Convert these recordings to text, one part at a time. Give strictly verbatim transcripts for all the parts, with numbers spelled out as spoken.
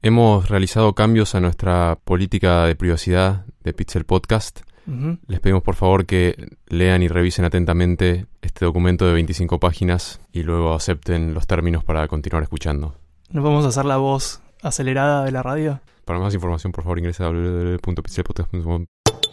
Hemos realizado cambios a nuestra política de privacidad de Pixel Podcast. Uh-huh. Les pedimos por favor que lean y revisen atentamente este documento de veinticinco páginas y luego acepten los términos para continuar escuchando. ¿No podemos hacer la voz acelerada de la radio? Para más información, por favor, ingresa a doble u doble u doble u punto pixel podcast punto com.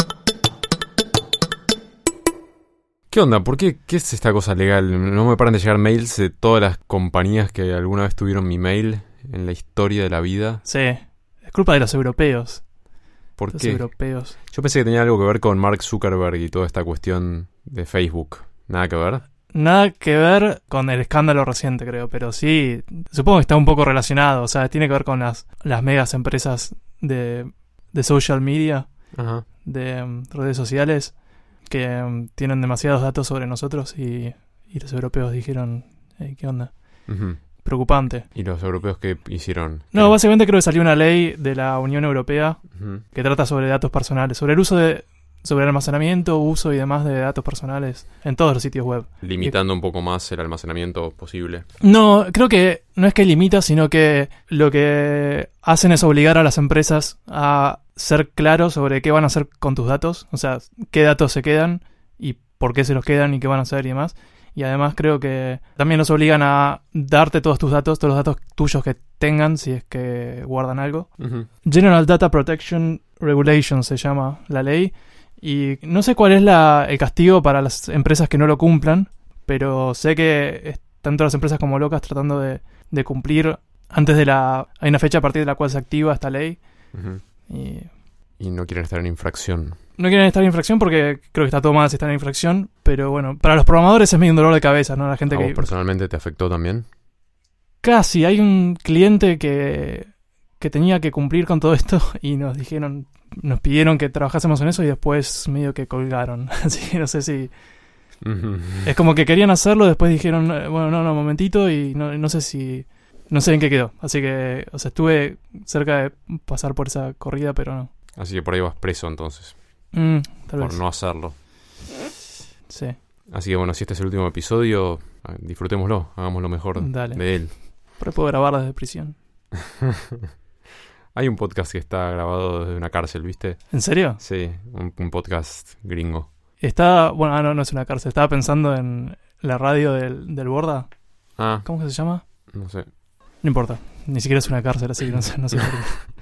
¿Qué onda? ¿Por qué? ¿Qué es esta cosa legal? No me paran de llegar mails de todas las compañías que alguna vez tuvieron mi mail en la historia de la vida. Sí, es culpa de los europeos. ¿Por los qué? europeos. Yo pensé que tenía algo que ver con Mark Zuckerberg y toda esta cuestión de Facebook. ¿Nada que ver? Nada que ver con el escándalo reciente, creo, pero sí, supongo que está un poco relacionado. O sea, tiene que ver con las, las megas empresas de, de social media, Ajá. de um, redes sociales, que um, tienen demasiados datos sobre nosotros y, y los europeos dijeron, hey, ¿qué onda? Uh-huh. Preocupante. ¿Y los europeos qué hicieron? No, básicamente creo que salió una ley de la Unión Europea uh-huh. que trata sobre datos personales, sobre el uso de... sobre el almacenamiento, uso y demás de datos personales en todos los sitios web. Limitando y... un poco más el almacenamiento posible. No, creo que no es que limita, sino que lo que hacen es obligar a las empresas a ser claros sobre qué van a hacer con tus datos. O sea, qué datos se quedan y por qué se los quedan y qué van a hacer y demás. Y además creo que también los obligan a darte todos tus datos, todos los datos tuyos que tengan, si es que guardan algo. Uh-huh. General Data Protection Regulation se llama la ley. Y no sé cuál es la, el castigo para las empresas que no lo cumplan, pero sé que están todas las empresas como locas tratando de, de cumplir antes de la... Hay una fecha a partir de la cual se activa esta ley. Uh-huh. Y, y no quieren estar en infracción. No quieren estar en infracción porque creo que está todo mal si están en infracción, pero bueno, para los programadores es medio un dolor de cabeza, ¿no? La gente ¿A que... vos personalmente te afectó también? Casi, hay un cliente que, que tenía que cumplir con todo esto y nos dijeron... Nos pidieron que trabajásemos en eso y después medio que colgaron. Así que no sé si... Uh-huh. Es como que querían hacerlo, después dijeron, bueno, no, no, momentito, y no, no sé si... No sé en qué quedó. Así que, o sea, estuve cerca de pasar por esa corrida, pero no. Así que por ahí vas preso, entonces. Mm, tal por vez. no hacerlo. Sí. Así que bueno, si este es el último episodio, disfrutémoslo, hagamos lo mejor Dale. de él. Por ahí puedo grabar desde prisión. Hay un podcast que está grabado desde una cárcel, ¿viste? ¿En serio? Sí, un, un podcast gringo. Está, bueno, ah, no, no es una cárcel. Estaba pensando en la radio del, del Borda. Ah. ¿Cómo que se llama? No sé. No importa. Ni siquiera es una cárcel, así que no sé, no sé por qué.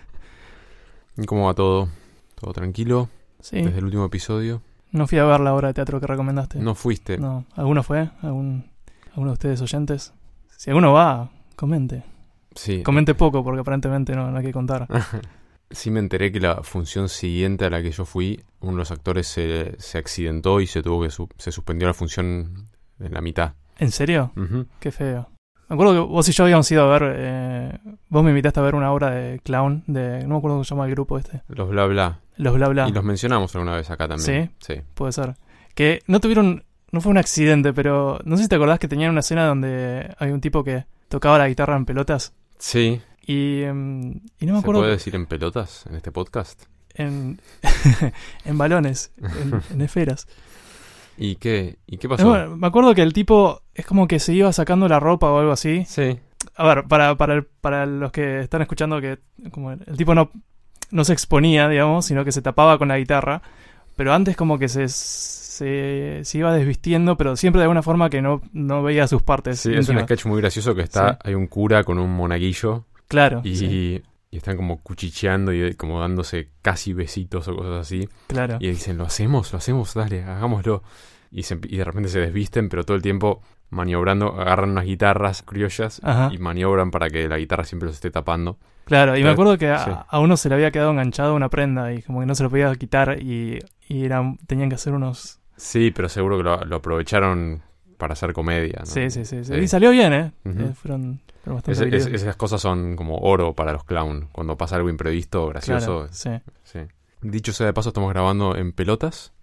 ¿Y cómo va todo? ¿Todo tranquilo? Sí. Desde el último episodio. No fui a ver la obra de teatro que recomendaste. ¿No fuiste? No. ¿Alguno fue? ¿Algún, ¿Alguno de ustedes oyentes? Si alguno va, comente. Sí. Comente poco, porque aparentemente no, no hay que contar. Sí me enteré que la función siguiente a la que yo fui, uno de los actores se, se accidentó y se tuvo que su, se suspendió la función en la mitad. ¿En serio? Uh-huh. Qué feo. Me acuerdo que vos y yo habíamos ido a ver... Eh, vos me invitaste a ver una obra de clown, de no me acuerdo cómo se llama el grupo este. Los Bla Bla. Los Bla Bla. Y los mencionamos alguna vez acá también. ¿Sí? Sí. Puede ser. Que no tuvieron... No fue un accidente, pero... No sé si te acordás que tenían una escena donde hay un tipo que tocaba la guitarra en pelotas. Sí. Y, um, y no me acuerdo... ¿Se puede decir en pelotas en este podcast? En, en balones, en, en esferas. ¿Y qué? ¿Y qué pasó? No, me acuerdo que el tipo es como que se iba sacando la ropa o algo así. Sí. A ver, para, para, el, para los que están escuchando, que como el, el tipo no, no se exponía, digamos, sino que se tapaba con la guitarra. Pero antes como que se, se, se iba desvistiendo, pero siempre de alguna forma que no, no veía sus partes. Sí, íntimas. Es un sketch muy gracioso que está... Sí. Hay un cura con un monaguillo. Claro. Y... Sí. Y están como cuchicheando y como dándose casi besitos o cosas así. Claro. Y dicen, ¿lo hacemos? ¿Lo hacemos? Dale, hagámoslo. Y, se, y de repente se desvisten, pero todo el tiempo maniobrando, agarran unas guitarras criollas. Ajá. Y maniobran para que la guitarra siempre los esté tapando. Claro, y pero, me acuerdo que a, sí. a uno se le había quedado enganchado una prenda y como que no se lo podía quitar y, y eran, tenían que hacer unos... Sí, pero seguro que lo, lo aprovecharon para hacer comedia, ¿no? Sí, sí, sí. sí. sí. Y salió bien, ¿eh? Uh-huh. eh fueron... Es, es, esas cosas son como oro para los clown. Cuando pasa algo imprevisto, gracioso. Claro, sí. sí. Dicho sea de paso, estamos grabando en pelotas.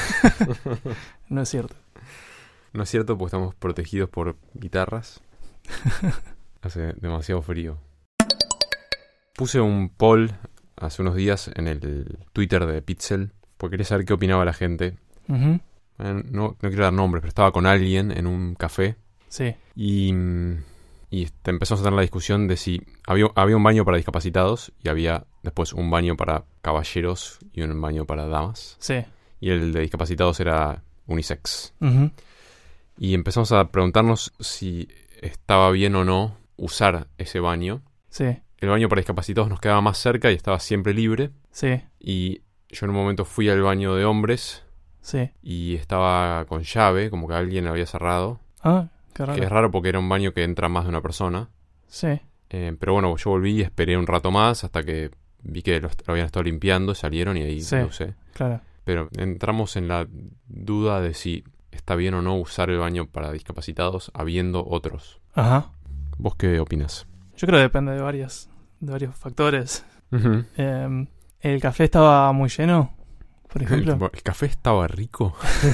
No es cierto. No es cierto, porque estamos protegidos por guitarras. Hace demasiado frío. Puse un poll hace unos días en el Twitter de Pixel, porque quería saber qué opinaba la gente. Uh-huh. Eh, no, no quiero dar nombres, pero estaba con alguien en un café. Sí. Y... y te empezamos a tener la discusión de si había, había un baño para discapacitados y había después un baño para caballeros y un baño para damas. Sí. Y el de discapacitados era unisex. Uh-huh. Y empezamos a preguntarnos si estaba bien o no usar ese baño. Sí. El baño para discapacitados nos quedaba más cerca y estaba siempre libre. Sí. Y yo en un momento fui al baño de hombres Sí. y estaba con llave, como que alguien lo había cerrado. Ah, qué raro. Que es raro porque era un baño que entra más de una persona. Sí. Eh, pero bueno, yo volví y esperé un rato más hasta que vi que lo, lo habían estado limpiando, salieron y ahí Sí. lo usé. Claro. Pero entramos en la duda de si está bien o no usar el baño para discapacitados habiendo otros. Ajá. ¿Vos qué opinas? Yo creo que depende de varias, de varios factores. Uh-huh. Eh, ¿El café estaba muy lleno, por ejemplo? ¿El, el café estaba rico?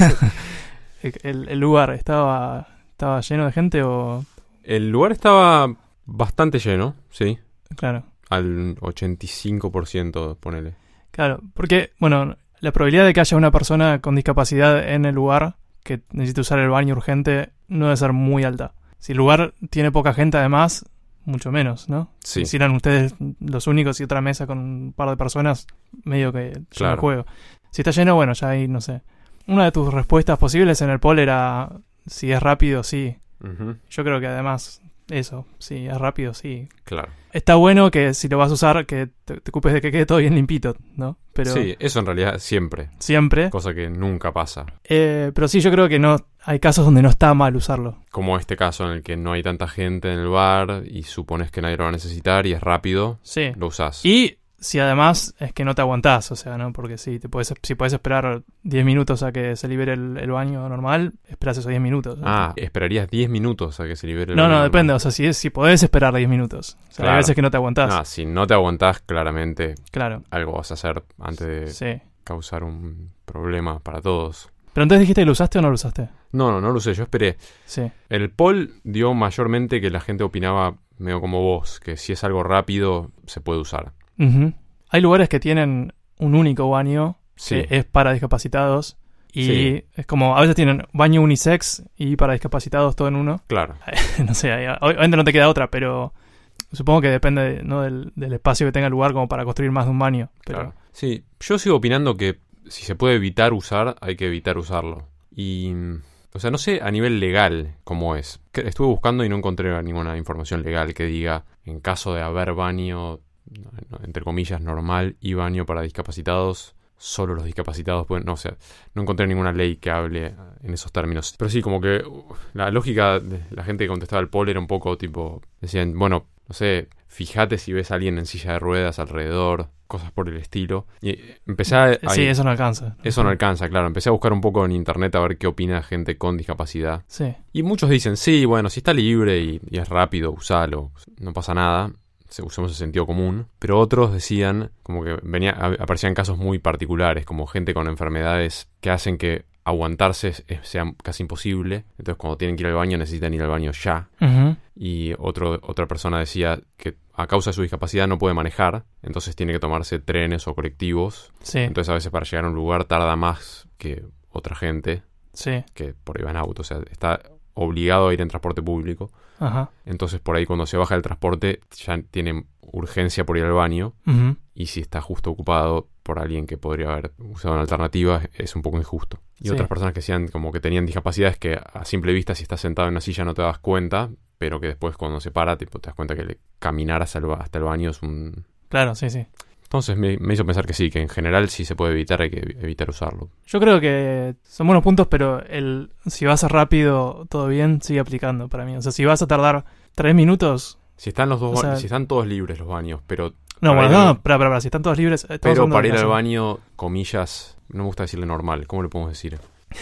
¿El, el, el lugar estaba, estaba lleno de gente o...? El lugar estaba bastante lleno, sí. Claro. Al ochenta y cinco por ciento, ponele. Claro, porque, bueno, la probabilidad de que haya una persona con discapacidad en el lugar que necesite usar el baño urgente no debe ser muy alta. Si el lugar tiene poca gente, además, mucho menos, ¿no? Sí. Si eran ustedes los únicos y otra mesa con un par de personas, medio que yo Claro. no juego. Si está lleno, bueno, ya ahí, no sé. Una de tus respuestas posibles en el poll era si es rápido, sí. Uh-huh. Yo creo que además, eso, sí, es rápido, sí. Claro. Está bueno que si lo vas a usar, que te, te ocupes de que quede todo bien limpito, ¿no? Pero Sí, eso en realidad siempre. siempre. Cosa que nunca pasa. Eh, pero sí, yo creo que no hay casos donde no está mal usarlo. Como este caso en el que no hay tanta gente en el bar y supones que nadie lo va a necesitar y es rápido, Sí. lo usás. Y si además es que no te aguantás, o sea, ¿no? Porque sí, te puedes, si puedes esperar diez minutos a que se libere el, el baño normal, esperás esos diez minutos. ¿no? Ah, esperarías diez minutos a que se libere el No, baño no, normal. depende, o sea, si, es, si podés esperar diez minutos. O sea, Claro. hay veces que no te aguantás. No, si no te aguantás, claramente Claro, algo vas a hacer antes de sí. causar un problema para todos. Pero entonces dijiste que lo usaste o no lo usaste. No, no, no lo sé, yo esperé. Sí. El poll dio mayormente que la gente opinaba medio como vos, que si es algo rápido se puede usar. Ujú. Hay lugares que tienen un único baño Sí, que es para discapacitados. Y Sí. es como, a veces tienen baño unisex y para discapacitados todo en uno. claro. No sé, ahí- obviamente no te queda otra, pero supongo que depende, ¿no? del, del espacio que tenga el lugar como para construir más de un baño. Pero, Claro. Sí, yo sigo opinando que si se puede evitar usar, hay que evitar usarlo. Y, o sea, no sé a nivel legal cómo es. Que estuve buscando y no encontré ninguna información legal que diga, en caso de haber baño, no, entre comillas, normal y baño para discapacitados, solo los discapacitados pueden... No, o sea, no encontré ninguna ley que hable en esos términos. Pero sí, como que uh, la lógica de la gente que contestaba el poll era un poco tipo... Decían, bueno, no sé, fíjate si ves a alguien en silla de ruedas alrededor, cosas por el estilo. Y empecé a... sí, ahí- eso no alcanza. eso no alcanza, claro. Empecé a buscar un poco en internet a ver qué opina gente con discapacidad. Sí, Y muchos dicen, sí, bueno, si está libre y, y es rápido, usalo, no pasa nada. Se- Usemos el sentido común. Pero otros decían, como que venía, a- aparecían casos muy particulares, como gente con enfermedades que hacen que aguantarse es- es- sea casi imposible. Entonces cuando tienen que ir al baño necesitan ir al baño ya. Ujú. Y otro, otra persona decía que a causa de su discapacidad no puede manejar, entonces tiene que tomarse trenes o colectivos. Sí, Entonces a veces para llegar a un lugar tarda más que otra gente sí, que por ahí va en auto. O sea, está obligado a ir en transporte público. ajá. Entonces por ahí cuando se baja del transporte ya tiene urgencia por ir al baño. Ujú. Y si está justo ocupado por alguien que podría haber usado una alternativa, es un poco injusto. Y Sí. otras personas que decían como que tenían discapacidades que a simple vista si estás sentado en una silla no te das cuenta, pero que después cuando se para tipo, te das cuenta que le- caminar hasta el, ba- hasta el baño es un... Claro, sí, sí. Entonces me, me hizo pensar que sí, que en general si se puede evitar hay que ev- evitar usarlo. Yo creo que son buenos puntos, pero el si vas rápido, todo bien, sigue aplicando para mí. O sea, si vas a tardar tres minutos... Si están los dos, O ba- sea- si están todos libres los baños, pero No, Para bueno, ir al- no, espera, espera, espera, si están todos libres... estamos pero hablando para de ir al caso. baño, comillas, no me gusta decirle normal, ¿cómo le podemos decir?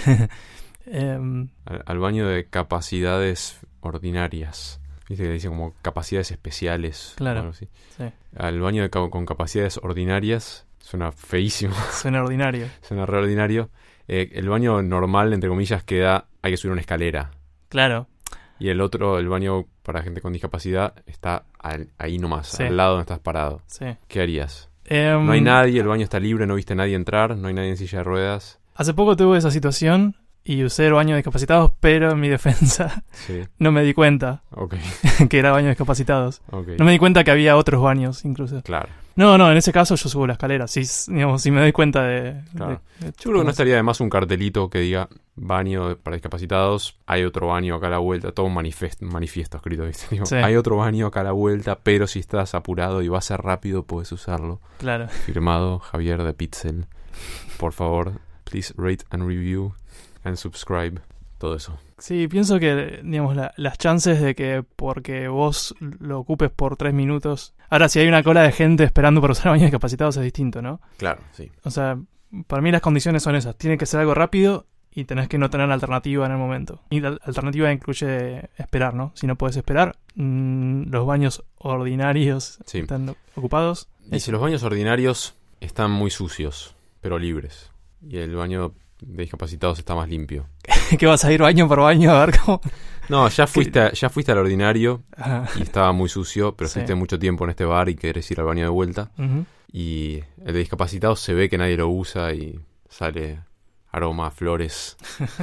Em, Al, al baño de capacidades ordinarias. Viste que dice como capacidades especiales. Claro. o algo así. sí, Al baño de ca- con capacidades ordinarias suena feísimo, suena ordinario. suena re ordinario. Eh, el baño normal, entre comillas, queda, hay que subir una escalera. Claro, Y el otro, el baño para gente con discapacidad, está al- ahí nomás, Sí. al lado donde estás parado. sí. ¿Qué harías? Em, No hay nadie, el baño está libre, no viste a nadie entrar, no hay nadie en silla de ruedas. Hace poco tuve esa situación y usé el baño de discapacitados, pero en mi defensa Sí. no me di cuenta Ok. que era baño de discapacitados. Ok. No me di cuenta que había otros baños, incluso. Claro. No, no, en ese caso yo subo la escalera. Si, digamos, si me doy cuenta de... Claro. de- de- Yo creo que no estaría de más un cartelito que diga baño para discapacitados, hay otro baño acá a la vuelta, todo un manifest- manifiesto escrito, ¿viste? Digo, Sí. hay otro baño acá a la vuelta, pero si estás apurado y va a ser rápido, puedes usarlo. Claro. Firmado Javier de Pixel. Por favor, please rate and review and subscribe. Todo eso. Sí, pienso que, digamos, la- las chances de que porque vos lo ocupes por tres minutos... Ahora, si hay una cola de gente esperando para usar baños de discapacitados es distinto, ¿no? Claro, sí. O sea, para mí las condiciones son esas. Tiene que ser algo rápido y tenés que no tener alternativa en el momento. Y la alternativa incluye esperar, ¿no? Si no puedes esperar, mmm, los baños ordinarios Sí. están ocupados. Y si los baños ordinarios están muy sucios, pero libres, y el baño de discapacitados está más limpio. ¿Qué vas a ir baño por baño a ver cómo...? No, ya fuiste, a- ya fuiste al ordinario Ajá. y estaba muy sucio, pero Sí. estuviste mucho tiempo en este bar y querés ir al baño de vuelta. Ujú. Y el de discapacitados se ve que nadie lo usa y sale aroma a flores.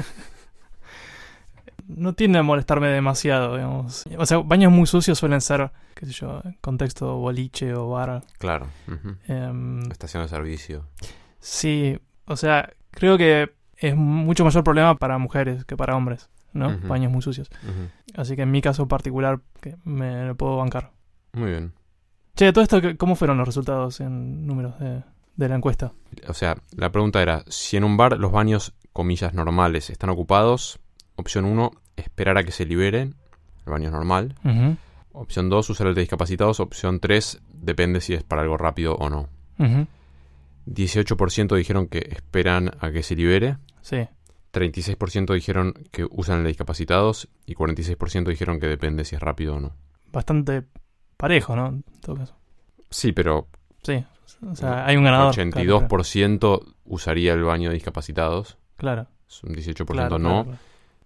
No tiende a molestarme demasiado, digamos. O sea, baños muy sucios suelen ser, qué sé yo, contexto boliche o bar. Claro. Ujú. Em, Estación de servicio. sí, o sea, creo que es mucho mayor problema para mujeres que para hombres, ¿no? Ujú. Baños muy sucios. Ujú. Así que en mi caso particular que me lo puedo bancar. Muy bien. Che, todo esto, ¿cómo fueron los resultados en números de, de la encuesta? O sea, la pregunta era, si en un bar los baños, comillas, normales están ocupados, opción uno, esperar a que se liberen, el baño es normal. Ujú, Opción dos, usar el de discapacitados. Opción tres, depende si es para algo rápido o no. ujú, dieciocho por ciento dijeron que esperan a que se libere. sí, treinta y seis por ciento dijeron que usan el de discapacitados. Y cuarenta y seis por ciento dijeron que depende si es rápido o no. bastante parejo, ¿no? En todo caso. Sí, pero Sí, o sea, hay un ganador. ochenta y dos por ciento usaría el baño de discapacitados. Claro, Es un dieciocho por claro, ciento claro, no. claro.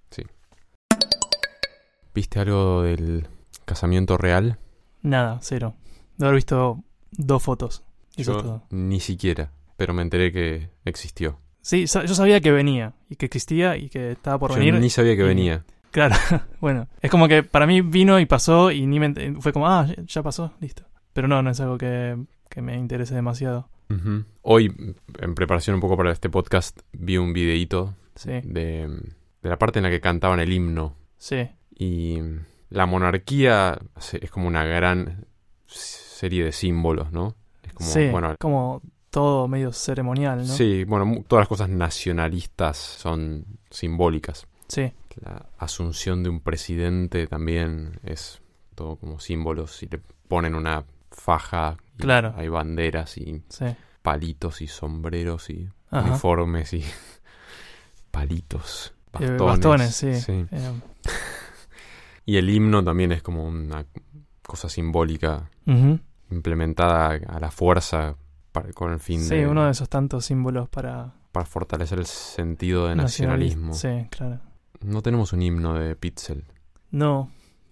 ¿Viste algo del casamiento real? Nada, cero. De haber visto dos fotos. Y eso Yo es todo. ni siquiera, pero me enteré que existió. Sí, sa- yo sabía que venía y que existía y que estaba por Yo venir. ni sabía que y- venía. Claro, bueno, es como que para mí vino y pasó y ni me ent- fue como, ah, ya pasó, listo. Pero no, no es algo que, que me interese demasiado. Ujú. Hoy, en preparación un poco para este podcast, vi un videíto Sí, de, de la parte en la que cantaban el himno. sí, Y la monarquía se- es como una gran serie de símbolos, ¿no? Es como, sí, bueno, como todo medio ceremonial, ¿no? sí, bueno, mu- todas las cosas nacionalistas son simbólicas. Sí, La asunción de un presidente también es todo como símbolos. Y le ponen una faja, y Claro. hay banderas y sí. palitos y sombreros y Ajá. uniformes y palitos, Eh, bastones. bastones, sí. Sí. Eh, Y el himno también es como una cosa simbólica ujú. implementada a la fuerza para, con el fin Sí, de uno de esos tantos símbolos para... para fortalecer el sentido de nacionalis- nacionalismo. Sí, claro. No tenemos un himno de Pixel. No.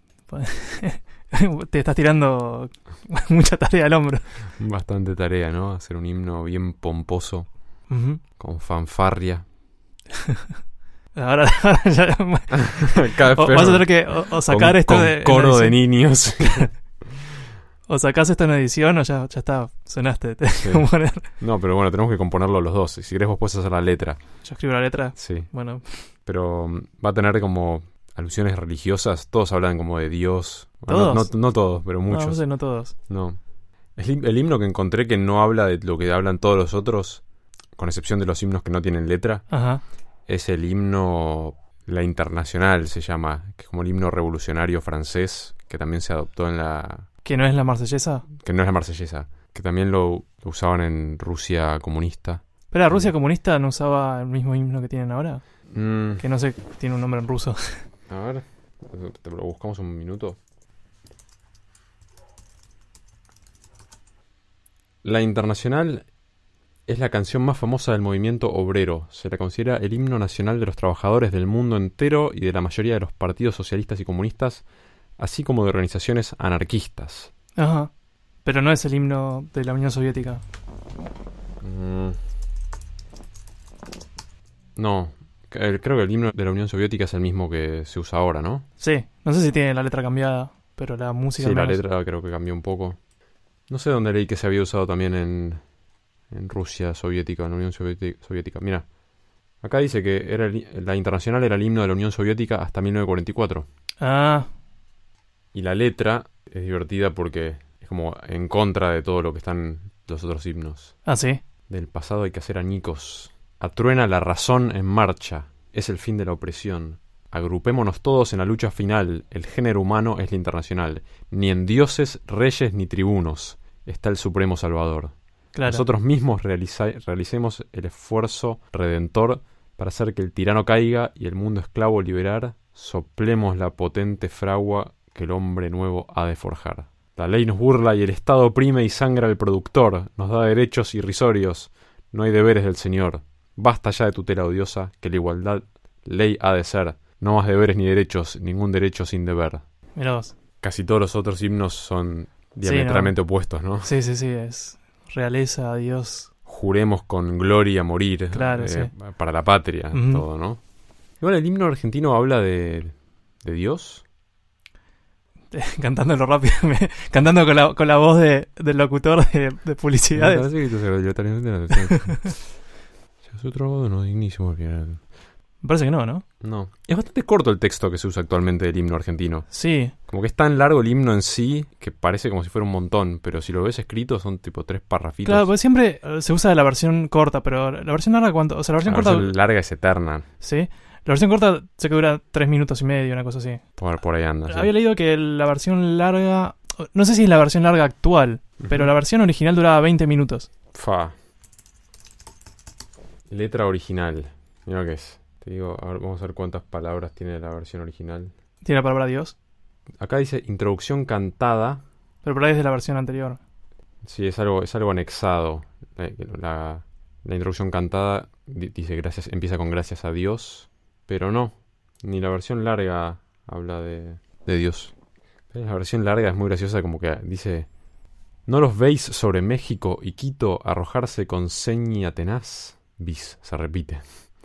Te estás tirando mucha tarea al hombro. Bastante tarea, ¿no? Hacer un himno bien pomposo, Ujú. con fanfarria. Ahora, ahora ya... Cada o, vas a tener que o, o sacar con, esto con de... en coro de edición. niños. O sacás esto en edición o ya, ya está, sonaste. Te Sí. tengo que poner. No, pero bueno, tenemos que componerlo los dos. Si querés vos puedes hacer la letra. Yo escribo la letra. Sí. Bueno, Pero mm, va a tener como alusiones religiosas. Todos hablan como de Dios. Bueno, no- ¿Todos? No, no todos, pero no, muchos. no sé, no todos. No. El, him- el himno que encontré que no habla de lo que hablan todos los otros, con excepción de los himnos que no tienen letra, Ajá. es el himno La Internacional, se llama, que es como el himno revolucionario francés, que también se adoptó en la... ¿Que no es la marsellesa? que no es la marsellesa, que también lo, lo usaban en Rusia comunista. Pero la Rusia comunista no usaba el mismo himno que tienen ahora. Mm, Que no sé, tiene un nombre en ruso. a ver, te lo buscamos un minuto. La Internacional es la canción más famosa del movimiento obrero. Se la considera el himno nacional de los trabajadores del mundo entero y de la mayoría de los partidos socialistas y comunistas, así como de organizaciones anarquistas. Ajá. Pero no es el himno de la Unión Soviética. Mm. No, Eh, Creo que el himno de la Unión Soviética es el mismo que se usa ahora, ¿no? Sí, no sé si tiene la letra cambiada, pero la música... Sí, al la menos. letra creo que cambió un poco. No sé dónde leí que se había usado también en, en Rusia soviética, en la Unión Soviética. soviética. Mira, acá dice que era el- la internacional era el himno de la Unión Soviética hasta mil novecientos cuarenta y cuatro. Ah, Y la letra es divertida porque es como en contra de todo lo que están los otros himnos. ah, sí. Del pasado hay que hacer añicos. Atruena la razón en marcha. Es el fin de la opresión. Agrupémonos todos en la lucha final. El género humano es la internacional. Ni en dioses, reyes ni tribunos está el supremo salvador. Claro. Nosotros mismos realiza- realicemos el esfuerzo redentor para hacer que el tirano caiga y el mundo esclavo liberar. Soplemos la potente fragua que el hombre nuevo ha de forjar. La ley nos burla y el Estado oprime y sangra al productor. Nos da derechos irrisorios. No hay deberes del Señor. Basta ya de tutela odiosa, que la igualdad ley ha de ser. No más deberes ni derechos, ningún derecho sin deber. Mirá vos. Casi todos los otros himnos son Sí, diametralmente ¿no? opuestos, ¿no? Sí, sí, sí, es realeza, Dios. Juremos con gloria morir Claro, eh, sí. para la patria, Ujú. todo, ¿no? Igual el himno argentino habla de, de Dios. Cantándolo rápido, me- cantando con la, con la voz de, del locutor de, de publicidades. Es otro modo no dignísimo al final. Me parece que no, ¿no? No. Es bastante corto el texto que se usa actualmente del himno argentino. Sí, Como que es tan largo el himno en sí que parece como si fuera un montón, pero si lo ves escrito son tipo tres parrafitos. claro, pues siempre eh, se usa la versión corta, pero la versión larga, ¿cuánto? O sea, la versión La corta, versión larga es eterna. sí. La versión corta sé que dura tres minutos y medio, una cosa así. Por, por ahí anda. sí. Había leído que la versión larga, no sé si es la versión larga actual, pero Ujú. la versión original duraba veinte minutos. Fa. Letra original. Mira lo que es. Te digo, a ver, vamos a ver cuántas palabras tiene la versión original. Tiene la palabra Dios, Acá dice introducción cantada. pero por ahí es de la versión anterior. Sí, es algo, es algo anexado. La, la- la introducción cantada di- dice gracias, empieza con gracias a Dios, pero no, ni la versión larga habla de, de Dios. La versión larga es muy graciosa, como que dice: ¿no los veis sobre México y Quito arrojarse con seña tenaz? Bis, se repite.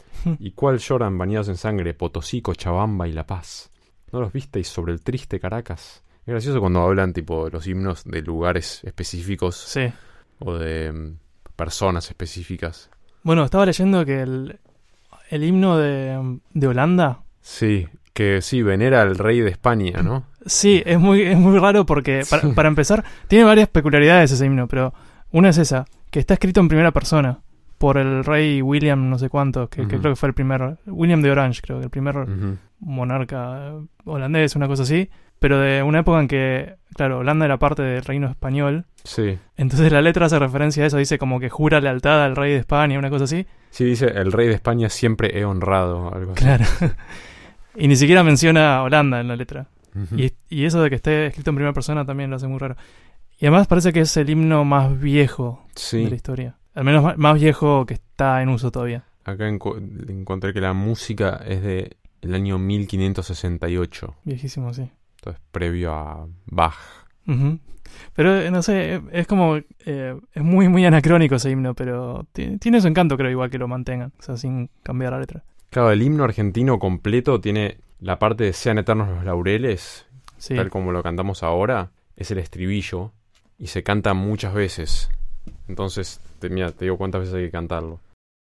¿Y cuál lloran bañados en sangre Potosí, Cochabamba y La Paz? ¿No los visteis sobre el triste Caracas? Es gracioso cuando hablan tipo los himnos de lugares específicos Sí. o de mm, personas específicas. Bueno, estaba leyendo que el, el himno de, de Holanda, Sí, que sí, venera al rey de España, ¿no? sí, es muy, es muy raro porque, para, para empezar, tiene varias peculiaridades ese himno, pero una es esa, que está escrito en primera persona por el rey William no sé cuánto, que, que Ujú. creo que fue el primer, William de Orange, creo que el primer Ujú. monarca eh, holandés, una cosa así, pero de una época en que, claro, Holanda era parte del reino español, Sí, entonces la letra hace referencia a eso, dice como que jura lealtad al rey de España, una cosa así. sí, dice el rey de España siempre he honrado, algo así. Claro. Y ni siquiera menciona a Holanda en la letra. Ujú. Y, y eso de que esté escrito en primera persona también lo hace muy raro. Y además parece que es el himno más viejo de la Sí, historia. Al menos ma- más viejo que está en uso todavía. acá enco- encontré que la música es de el año mil quinientos sesenta y ocho, Viejísimo, sí. entonces previo a Bach. Ujú. Pero eh, no sé, eh, es como... eh, es muy, muy anacrónico ese himno, pero ti- tiene su encanto, creo, igual que lo mantengan. O sea, sin cambiar la letra. Claro, el himno argentino completo tiene la parte de Sean eternos los laureles, Sí. tal como lo cantamos ahora, es el estribillo y se canta muchas veces. Entonces, te, mira, te digo cuántas veces hay que cantarlo.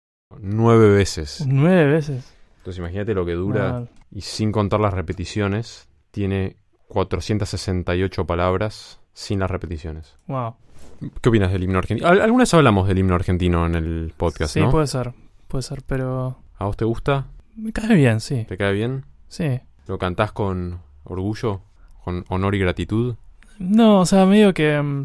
Nueve veces. Nueve veces. Entonces imagínate lo que dura. Mal. Y sin contar las repeticiones, tiene cuatrocientas sesenta y ocho palabras sin las repeticiones. Wow. ¿Qué opinas del himno argentino? Al- Alguna vez hablamos del himno argentino en el podcast, Sí, ¿no? puede ser. Puede ser, pero... ¿A vos te gusta? Me cae bien, sí. ¿Te cae bien? Sí. ¿Lo cantás con orgullo? ¿Con honor y gratitud? No, o sea, medio que... mm,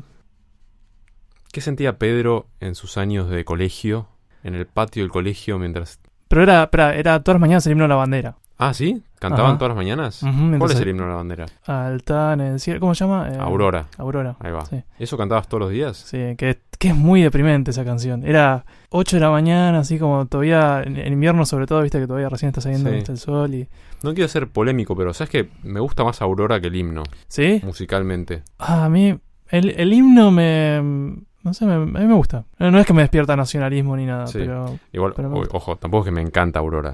¿Qué sentía Pedro en sus años de colegio, en el patio del colegio, mientras... Pero era, espera, era todas las mañanas el himno de la bandera. Ah, ¿sí? ¿Cantaban Ajá. todas las mañanas? Ujú, ¿Cuál mientras es el el- himno de la bandera? Alta en el cielo, ¿cómo se llama? Eh, Aurora. Aurora. Ahí va. Sí. ¿Eso cantabas todos los días? Sí, que, que es muy deprimente esa canción. Era ocho de la mañana, así como todavía, en, en invierno sobre todo, viste que todavía recién está saliendo Sí. viste, el sol y... No quiero ser polémico, pero ¿sabes qué? Me gusta más Aurora que el himno, ¿Sí? musicalmente. Ah, a mí, el, el himno me... No sé, me- a mí me gusta. No, no es que me despierta nacionalismo ni nada, Sí. pero... Igual, Pero me o- gusta. ojo, tampoco es que me encanta Aurora.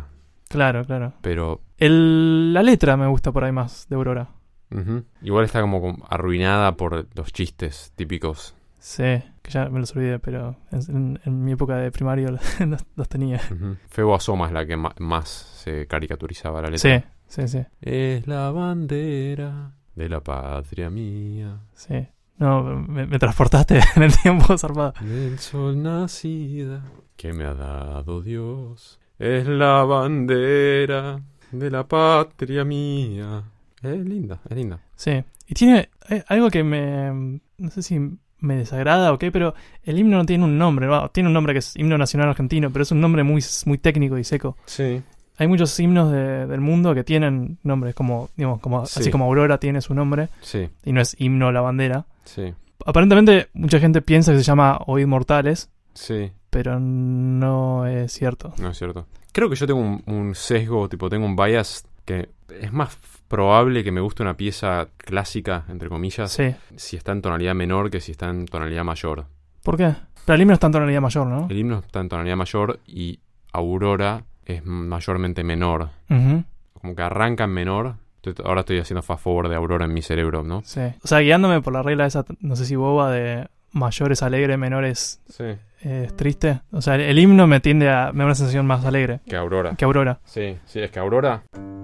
Claro, claro. Pero El, la letra me gusta por ahí más de Aurora. uh-huh, igual está como, como arruinada por los chistes típicos. Sí, que ya me los olvidé, pero en, en mi época de primario los, los tenía. Uh-huh. Febo Asoma es la que ma- más se caricaturizaba la letra. Sí, sí, sí. Es la bandera de la patria mía, Sí. No, me, me transportaste en el tiempo zarpado. del sol nacida que me ha dado Dios. Es la bandera de la patria mía. Es linda, es linda. Sí. Y tiene eh, algo que me... No sé si me desagrada o qué, pero el himno no tiene un nombre. ¿No? Tiene un nombre que es Himno Nacional Argentino, pero es un nombre muy, muy técnico y seco. Sí. Hay muchos himnos de, del mundo que tienen nombres, como, digamos, como, Sí. así como Aurora tiene su nombre, Sí, y no es himno a la bandera. sí, Aparentemente, mucha gente piensa que se llama Oíd Mortales, sí. pero no es cierto. No es cierto. Creo que yo tengo un, un sesgo, tipo, tengo un bias que es más probable que me guste una pieza clásica, entre comillas, Sí. si está en tonalidad menor que si está en tonalidad mayor. ¿Por qué? Pero el himno está en tonalidad mayor, ¿no? El himno está en tonalidad mayor y Aurora es mayormente menor. Ujú. Como que arranca en menor. Estoy- ahora estoy haciendo fast forward de Aurora en mi cerebro, ¿no? Sí. O sea, guiándome por la regla esa, no sé si boba, de mayores alegre, menores Sí. eh, triste. O sea, el, el himno me tiende a... me da una sensación más alegre Que Aurora. que Aurora. Sí, sí, es que Aurora...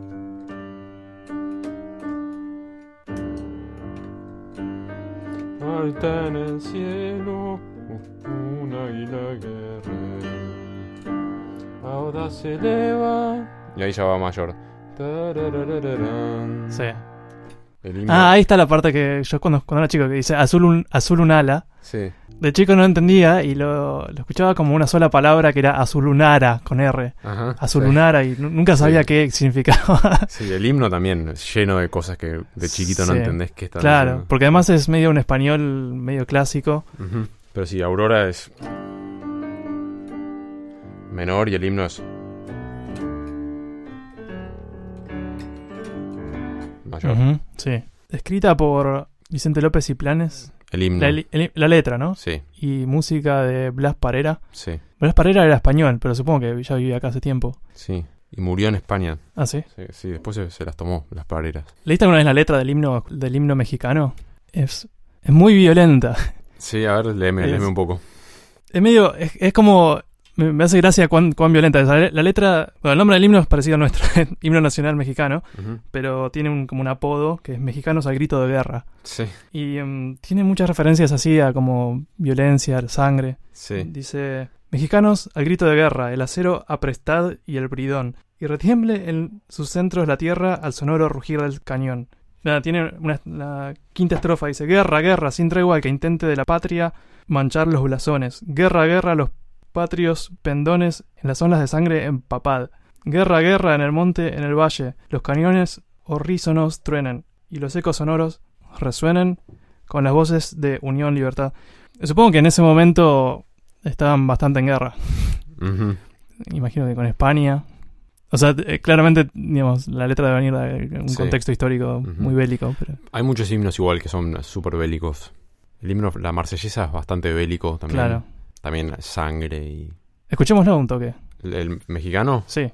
Alta en el cielo, un águila guerrera, ahora se eleva... Y ahí ya va mayor. Tarararararán. Sí. El himno... Ah, ahí está la parte que yo cuando, cuando era chico, que dice azul un, azul un ala. Sí, De chico no entendía y lo, lo escuchaba como una sola palabra que era azulunara, con R. ajá. Azulunara, y nu- nunca sabía Sí. qué significaba. Sí, el himno también, lleno de cosas que de chiquito no Sí. entendés qué está Claro, diciendo. porque además es medio un español medio clásico. Ujú. Pero sí, Aurora es menor y el himno es mayor. Ujú, sí. Escrita por Vicente López y Planes. El himno. La, el- la letra, ¿no? Sí, Y música de Blas Parera. sí, Blas Parera era español, pero supongo que ya vivía acá hace tiempo. sí. Y murió en España. Ah, ¿sí? Sí, sí, después se, se las tomó, las pareras. ¿Leíste alguna vez la letra del himno, del himno mexicano? Es, es muy violenta. Sí, a ver, léeme, Es- léeme un poco. Es medio, es, es como, me, me hace gracia cuán, cuán violenta es. La, la letra, bueno, el nombre del himno es parecido al nuestro, himno nacional mexicano, Ujú. pero tiene un, como un apodo que es Mexicanos al grito de guerra. Sí, Y em, tiene muchas referencias así a como violencia, sangre. sí. Dice, Mexicanos al grito de guerra, el acero aprestad y el bridón, y retiemble en sus centros la tierra al sonoro rugir del cañón. Nada, tiene una, la quinta estrofa, dice, guerra, guerra, sin tregua al que intente de la patria manchar los blasones. Guerra, guerra, los patrios pendones en las olas de sangre empapad. Guerra, guerra, en el monte, en el valle, los cañones horrísonos truenen, y los ecos sonoros resuenen con las voces de unión, libertad. Supongo que en ese momento estaban bastante en guerra. Ujú. Imagino que con España. O sea, eh, claramente, digamos, la letra debe venir de un Sí. contexto histórico Ujú. muy bélico. Pero... Hay muchos himnos igual que son súper bélicos. El himno, la marsellesa es bastante bélico también. Claro. También sangre y... Escuchémoslo un toque. ¿El, el mexicano? Sí.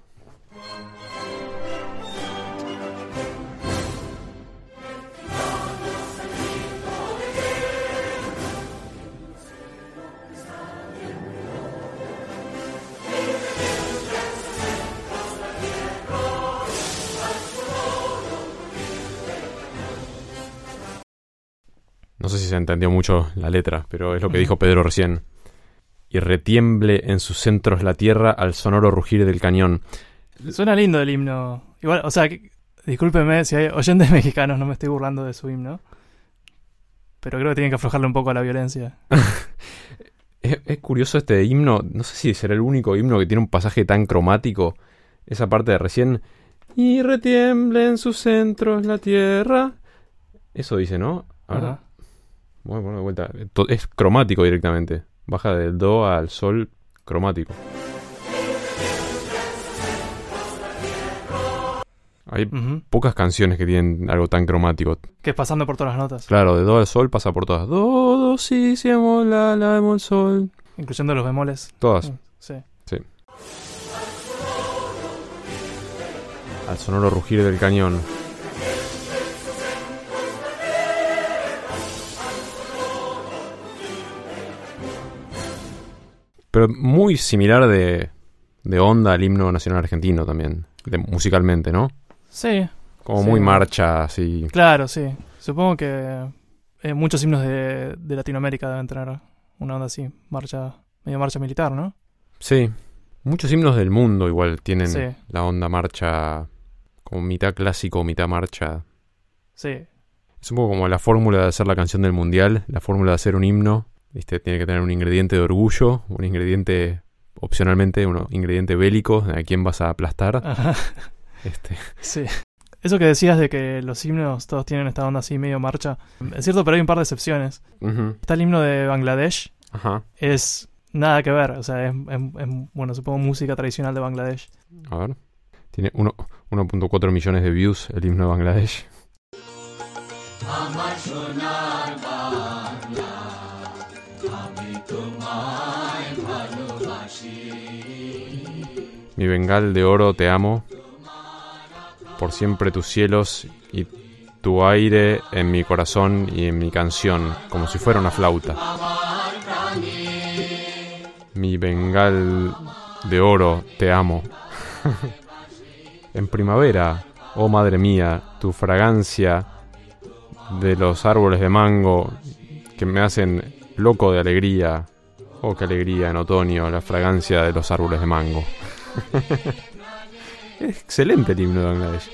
No sé si se entendió mucho la letra, pero es lo que Ujú. dijo Pedro recién. Y retiemble en sus centros la tierra al sonoro rugir del cañón. Suena lindo el himno. Igual, o sea, que, discúlpeme si hay oyentes mexicanos, no me estoy burlando de su himno. Pero creo que tienen que aflojarle un poco a la violencia. Es, es curioso este himno, no sé si será el único himno que tiene un pasaje tan cromático. Esa parte de recién. Y retiemble en sus centros la tierra. Eso dice, ¿no? Ahora, Ajá. bueno, bueno, de vuelta. To- Es cromático directamente. Baja del do al sol cromático. Hay Ujú. pocas canciones que tienen algo tan cromático. Que es pasando por todas las notas. Claro, de do al sol pasa por todas. Do, do, si, si, bemol, la, la, bemol, sol. Incluyendo los bemoles. Todas. Sí. Sí. al sonoro rugir del cañón. Pero muy similar de, de onda al himno nacional argentino también, de, musicalmente, ¿no? Sí. Como sí. muy marcha, así. Claro, sí. Supongo que eh, muchos himnos de, de Latinoamérica deben tener una onda así, marcha, medio marcha militar, ¿no? Sí. Muchos himnos del mundo igual tienen Sí. la onda marcha, como mitad clásico, mitad marcha. Sí. Es un poco como la fórmula de hacer la canción del mundial, la fórmula de hacer un himno. ¿Viste? Tiene que tener un ingrediente de orgullo, un ingrediente, opcionalmente, un ingrediente bélico, a quién vas a aplastar. Ajá. Este. Sí. Eso que decías de que los himnos todos tienen esta onda así medio marcha, es cierto, pero hay un par de excepciones. Uh-huh. Está el himno de Bangladesh, Ajá. es nada que ver, o sea, es, es, es bueno, supongo música tradicional de Bangladesh. A ver. Tiene uno punto cuatro millones de views el himno de Bangladesh. Mi bengal de oro te amo, por siempre tus cielos y tu aire en mi corazón y en mi canción, como si fuera una flauta. Mi bengal de oro te amo. En primavera, oh madre mía, tu fragancia de los árboles de mango que me hacen loco de alegría. Oh, qué alegría en otoño, la fragancia de los árboles de mango. Es excelente el himno de Bangladesh.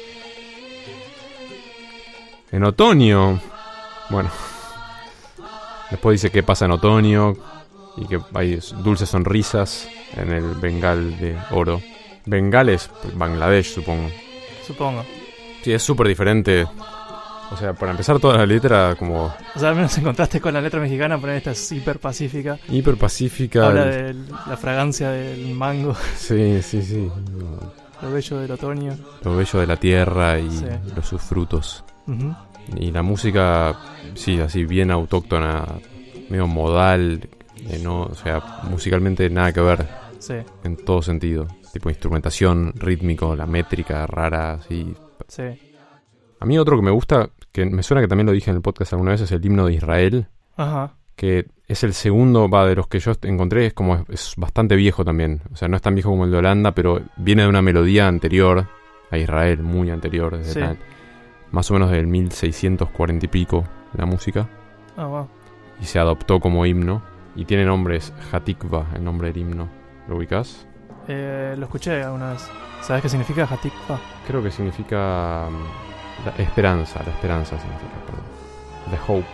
En otoño, bueno, después dice qué pasa en otoño y que hay dulces sonrisas en el bengal de oro. Bengal es Bangladesh, supongo. Supongo. Sí, es súper diferente. O sea, para empezar toda la letra como... O sea, al menos en contraste con la letra mexicana, poner esta es hiper pacífica. hiper pacífica. Habla de la fragancia del mango, Sí, sí, sí. lo bello del otoño. Lo bello de la tierra y Sí. los sus frutos. Uh-huh. Y la música, sí, así bien autóctona, medio modal, eh, no, o sea, musicalmente nada que ver Sí, en todo sentido. Tipo instrumentación, rítmico, la métrica rara, así. sí. A mí otro que me gusta, que me suena que también lo dije en el podcast alguna vez, es el himno de Israel, Ajá. que es el segundo, va, de los que yo encontré, es como, es bastante viejo también. O sea, no es tan viejo como el de Holanda, pero viene de una melodía anterior a Israel, muy anterior, desde Sí. la- más o menos del mil seiscientos cuarenta y pico, la música. Ah, wow. Y se adoptó como himno. Y tiene nombres, Hatikva, el nombre del himno. ¿Lo ubicás? Eh, lo escuché alguna vez. ¿Sabes qué significa Hatikva? Creo que significa um, la esperanza, la esperanza significa, perdón. The hope.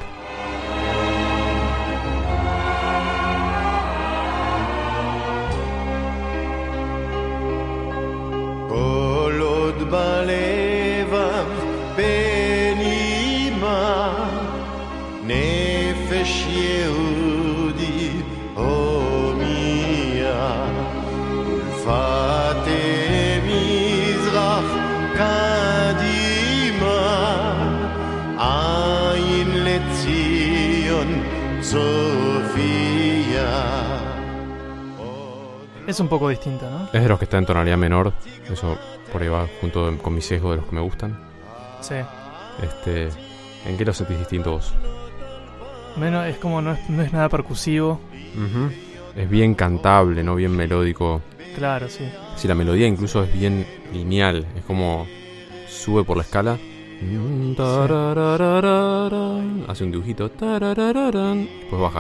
כל עוד בלבם בנימה נפש יהודי הומיה ולפתי מזרח קדימה עין לציון צופיה. Es un poco distinta, ¿no? Es de los que está en tonalidad menor. Eso por ahí va junto con mi sesgo de los que me gustan. Sí. Este, ¿en qué lo sentís distinto vos? Menos, es como no es, no es nada percusivo. Uh-huh. Es bien cantable, no bien melódico. Claro, sí. Si la melodía incluso es bien lineal, es como sube por la escala, hace un dibujito, después baja,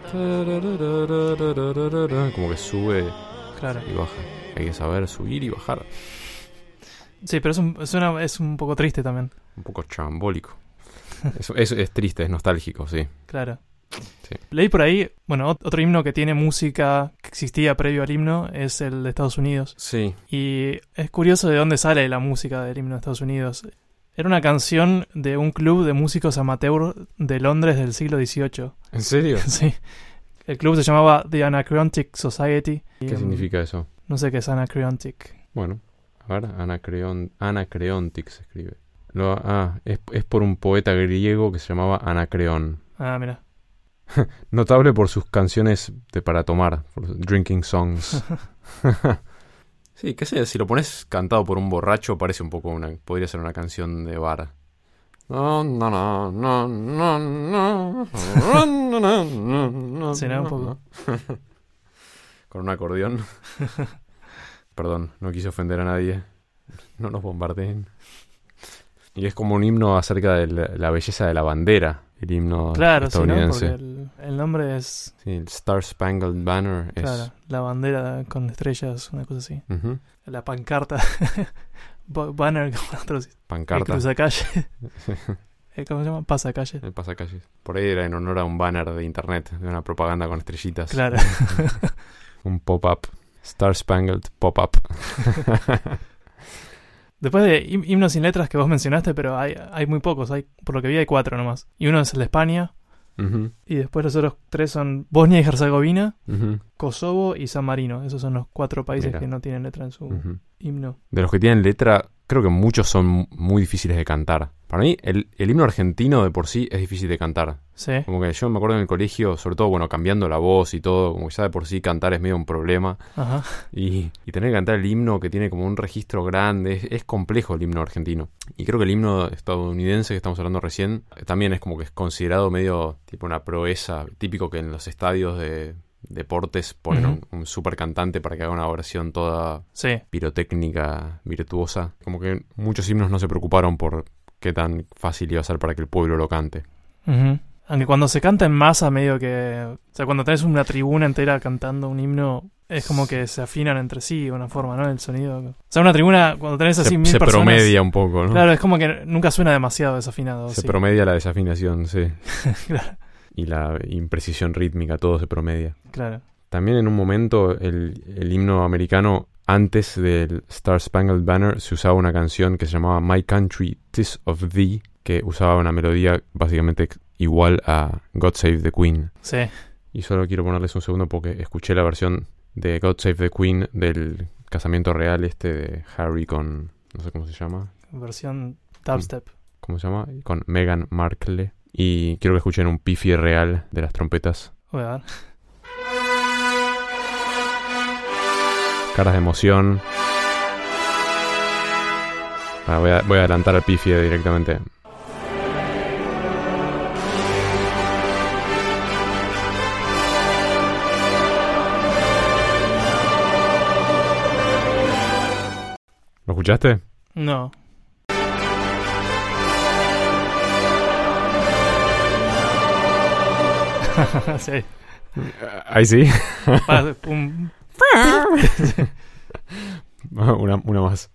como que sube Claro. y baja. Hay que saber subir y bajar. Sí, pero es un, es una- es un poco triste también. Un poco chambólico. Es, es, es triste, es nostálgico, sí. Claro. Sí. Leí por ahí, bueno, ot- otro himno que tiene música que existía previo al himno es el de Estados Unidos. Sí. Y es curioso de dónde sale la música del himno de Estados Unidos. Era una canción de un club de músicos amateur de Londres del siglo dieciocho. ¿En serio? Sí. El club se llamaba The Anacreontic Society. Y, ¿Qué um, significa eso? No sé qué es Anacreontic. Bueno, a ver, Anacreon, Anacreontic se escribe. Lo, ah, es, es por un poeta griego que se llamaba Anacreón. Ah, mira. Notable por sus canciones de para tomar, por sus drinking songs. Sí, qué sé, si lo pones cantado por un borracho parece un poco una... Podría ser una canción de bar. No, no, no, no, no, no, no, no, no. Será un poco. Con un acordeón. Perdón, no quise ofender a nadie. No nos bombardeen. Y es como un himno acerca de la, la belleza de la bandera. El himno Claro, sí, ¿no? estadounidense. Porque el, el nombre es... Sí, el Star Spangled Banner es... Claro, la bandera con estrellas, una cosa así. Ujú. La pancarta. Bo- Banner, como otros. El Pancarta. cruzacalle. Eh, ¿Cómo se llama? Pasacalle. El pasacalles. Por ahí era en honor a un banner de internet, de una propaganda con estrellitas. Claro. Un pop-up. Star Spangled Pop-up. Después de him- himnos sin letras que vos mencionaste, pero hay, hay muy pocos. Hay, por lo que vi hay cuatro nomás. Y uno es el de España. Ujú, Y después los otros tres son Bosnia y Herzegovina, ujú, Kosovo y San Marino. Esos son los cuatro países Mira. que no tienen letra en su ujú. himno. De los que tienen letra, creo que muchos son muy difíciles de cantar. Para mí, el, el himno argentino de por sí es difícil de cantar. Sí. Como que yo me acuerdo en el colegio, sobre todo, bueno, cambiando la voz y todo, como que ya de por sí cantar es medio un problema. Ajá. Y, y tener que cantar el himno que tiene como un registro grande, es, es complejo el himno argentino. Y creo que el himno estadounidense que estamos hablando recién, eh, también es como que es considerado medio tipo una proeza, típico que en los estadios de deportes ponen Ujú. un, un super cantante para que haga una versión toda Sí. pirotécnica, virtuosa. Como que muchos himnos no se preocuparon por qué tan fácil iba a ser para que el pueblo lo cante. Ujú. Aunque cuando se canta en masa, medio que... O sea, cuando tenés una tribuna entera cantando un himno, es como que se afinan entre sí de una forma, ¿no? El sonido. O sea, una tribuna, cuando tenés así Se, mil se personas... promedia un poco, ¿no? Claro, es como que nunca suena demasiado desafinado. Se sí. promedia la desafinación, sí. Claro, Y la imprecisión rítmica, todo se promedia. claro. También en un momento el, el himno americano, antes del Star Spangled Banner, se usaba una canción que se llamaba My Country, 'Tis of Thee, que usaba una melodía básicamente igual a God Save the Queen. Sí. Y solo quiero ponerles un segundo porque escuché la versión de God Save the Queen del casamiento real este de Harry con... no sé cómo se llama. Versión dubstep. ¿Cómo se llama? Con Meghan Markle. Y quiero que escuchen un pifie real de las trompetas. Voy a ver. Caras de emoción. Ah, voy, a, voy a adelantar al pifie directamente. ¿Lo escuchaste? No. Sí. Ahí sí. Ah, un- una, una más.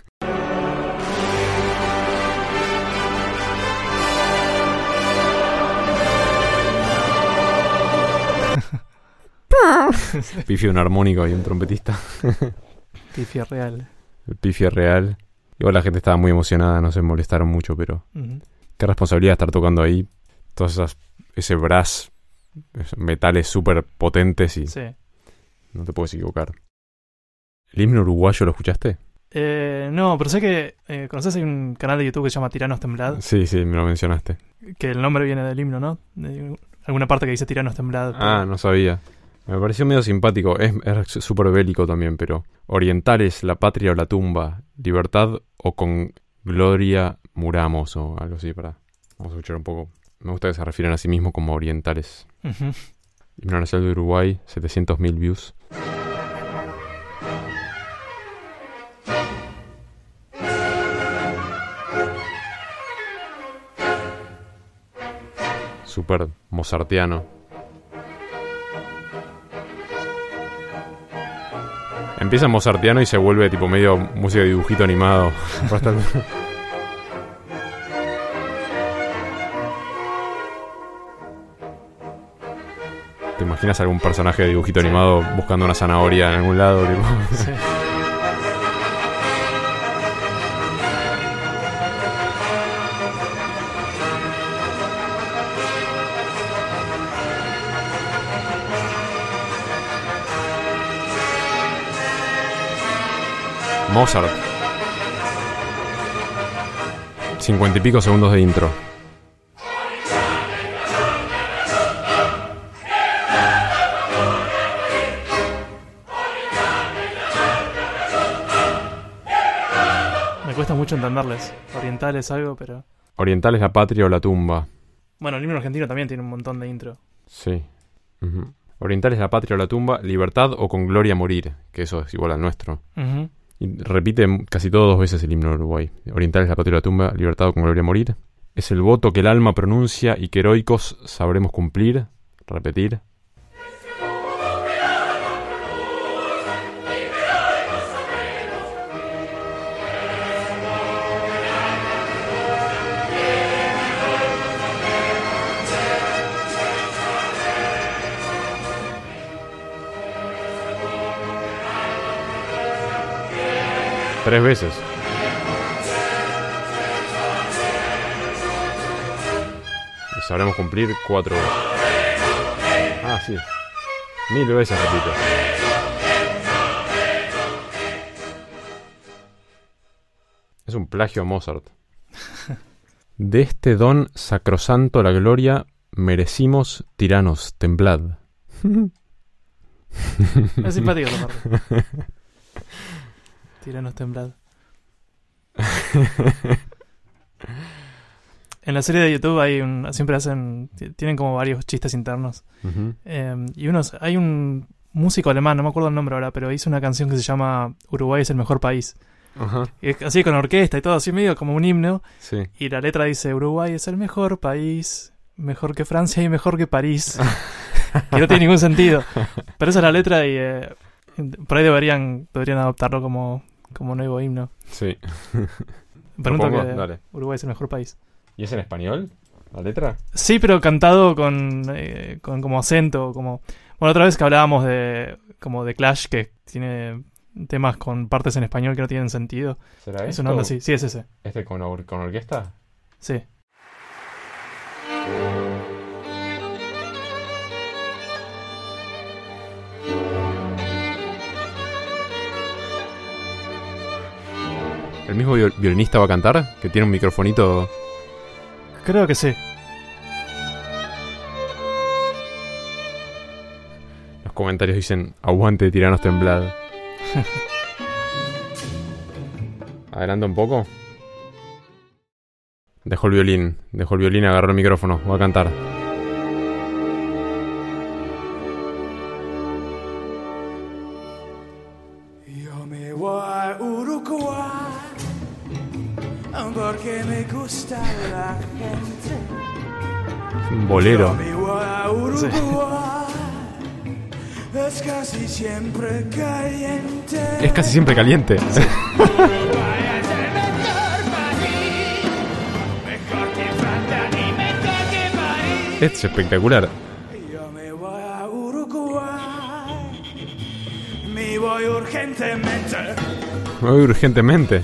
Pifie, un armónico y un trompetista. Pifia real. El pifie real. Igual la gente estaba muy emocionada, no se molestaron mucho, pero Ujú. qué responsabilidad estar tocando ahí. Todas esas, ese brass, esos metales súper potentes y Sí. no te puedes equivocar. ¿El himno uruguayo lo escuchaste? Eh, no, pero sé que... Eh, ¿Conoces? Hay un canal de YouTube que se llama Tiranos Temblad. Sí, sí, me lo mencionaste. Que el nombre viene del himno, ¿no? De alguna parte que dice Tiranos Temblad. pero- Ah, no sabía. Me pareció medio simpático. Es es súper bélico también, pero... Orientales, la patria o la tumba. Libertad o con gloria muramos o algo así. Para... Vamos a escuchar un poco. Me gusta que se refieren a sí mismos como orientales. Ujú. Himno nacional de Uruguay, setecientos mil views. Súper mozartiano. Empieza mozartiano y se vuelve tipo medio música de dibujito animado. Bastante. ¿Te imaginas algún personaje de dibujito Sí. animado buscando una zanahoria en algún lado? Tipo? Sí. Mozart. Cincuenta y pico segundos de intro. cuesta mucho entenderles. Oriental es algo, pero... Oriental es la patria o la tumba. Bueno, el himno argentino también tiene un montón de intro. Sí. Uh-huh. Oriental es la patria o la tumba, libertad o con gloria morir, que eso es igual al nuestro. Uh-huh. Y repite casi todo dos veces el himno de Uruguay. Oriental es la patria o la tumba, libertad o con gloria morir. Es el voto que el alma pronuncia y que heroicos sabremos cumplir. Repetir. Tres veces. Y sabremos cumplir cuatro veces. Ah, sí. Mil veces repito. Es un plagio a Mozart. De este don sacrosanto la gloria merecimos tiranos, temblad. Es simpático esa parte. Tiranos temblad. En la serie de YouTube hay un, siempre hacen, tienen como varios chistes internos. Uh-huh. Eh, y unos, hay un músico alemán, no me acuerdo el nombre ahora, pero hizo una canción que se llama Uruguay es el mejor país. Uh-huh. Y así con orquesta y todo, así medio como un himno. Sí. Y la letra dice Uruguay es el mejor país, mejor que Francia y mejor que París. Que no tiene ningún sentido. Pero esa es la letra y eh, por ahí deberían, deberían adoptarlo como... como nuevo himno. Sí. Pregunto que Dale. Uruguay es el mejor país. ¿Y es en español la letra? Sí, pero cantado con, eh, con como acento, como... Bueno, otra vez que hablábamos de como de Clash, que tiene temas con partes en español que no tienen sentido. ¿Será es esto? una onda así. Sí, es ese. ¿Este con, or- con orquesta? Sí. ¿El mismo viol- violinista va a cantar? ¿Que tiene un microfonito? Creo que sí. Los comentarios dicen, aguante tiranos temblad. Adelanta un poco. Dejó el violín, dejó el violín, agarró el micrófono, va a cantar. Yo me voy a Uruguay porque me gusta la gente. Un bolero. Yo me voy a Uruguay. Sí. Es casi siempre caliente. Es casi siempre caliente. Sí. Es espectacular. Yo me voy a Uruguay. Me voy urgentemente. Me voy urgentemente.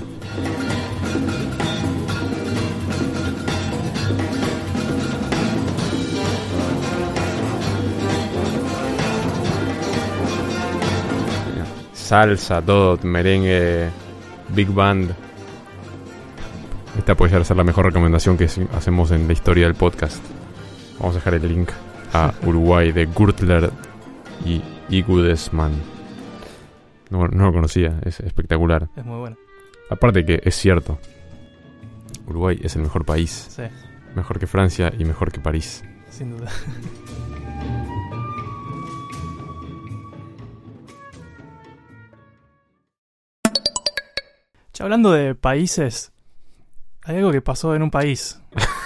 Salsa, todo, merengue, big band. Esta puede llegar a ser la mejor recomendación que hacemos en la historia del podcast. Vamos a dejar el link a Uruguay de Gürtler y Igudesman. No, no lo conocía, es espectacular. Es muy bueno. Aparte que es cierto, Uruguay es el mejor país. Sí. Mejor que Francia y mejor que París. Sin duda. Ya hablando de países, hay algo que pasó en un país.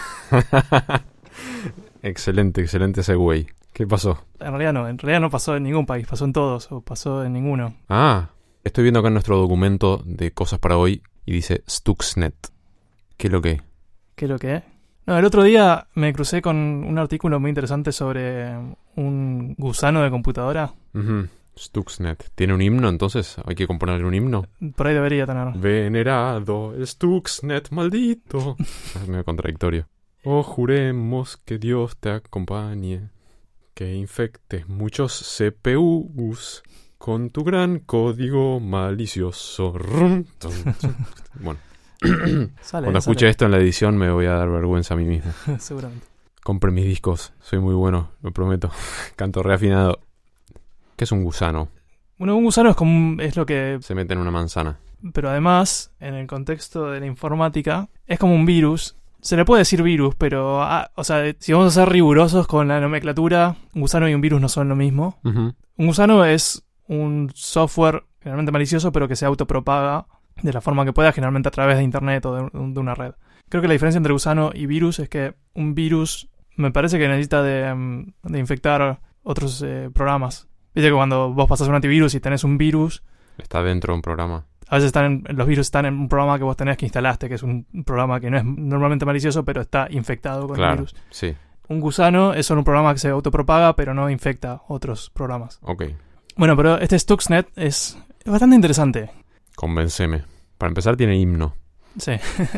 Excelente, excelente segue. ¿Qué pasó? En realidad no, en realidad no pasó en ningún país, pasó en todos, o pasó en ninguno. Ah, estoy viendo acá en nuestro documento de cosas para hoy y dice Stuxnet. ¿Qué es lo que? ¿Qué es lo que es? No, el otro día me crucé con un artículo muy interesante sobre un gusano de computadora. Uh-huh. Stuxnet. ¿Tiene un himno entonces? ¿Hay que componerle un himno? Por ahí debería tener. Venerado el Stuxnet maldito. Es medio contradictorio. Oh, juremos que Dios te acompañe, que infectes muchos C P Us con tu gran código malicioso. Bueno, sale, cuando escuche sale. esto en la edición me voy a dar vergüenza a mí mismo. Seguramente. Compre mis discos, soy muy bueno, lo prometo. Canto reafinado. ¿Qué es un gusano? Bueno, un gusano es como un- es lo que Se mete en una manzana. Pero además, en el contexto de la informática, es como un virus. Se le puede decir virus, pero, ah, o sea, si vamos a ser rigurosos con la nomenclatura, un gusano y un virus no son lo mismo. Ujú. Un gusano es un software generalmente malicioso, pero que se autopropaga de la forma que pueda, generalmente a través de internet o de, de una red. Creo que la diferencia entre gusano y virus es que un virus me parece que necesita de, um, de infectar otros eh, programas. Viste que cuando vos pasás un antivirus y tenés un virus, Está dentro de un programa. a veces están en- los virus están en un programa que vos tenés que instalaste, que es un programa que no es normalmente malicioso, pero está infectado con el Claro, virus. sí, Un gusano es solo un programa que se autopropaga, pero no infecta otros programas. ok. Bueno, pero este Stuxnet es, es bastante interesante. Convénceme. Para empezar tiene himno. Sí.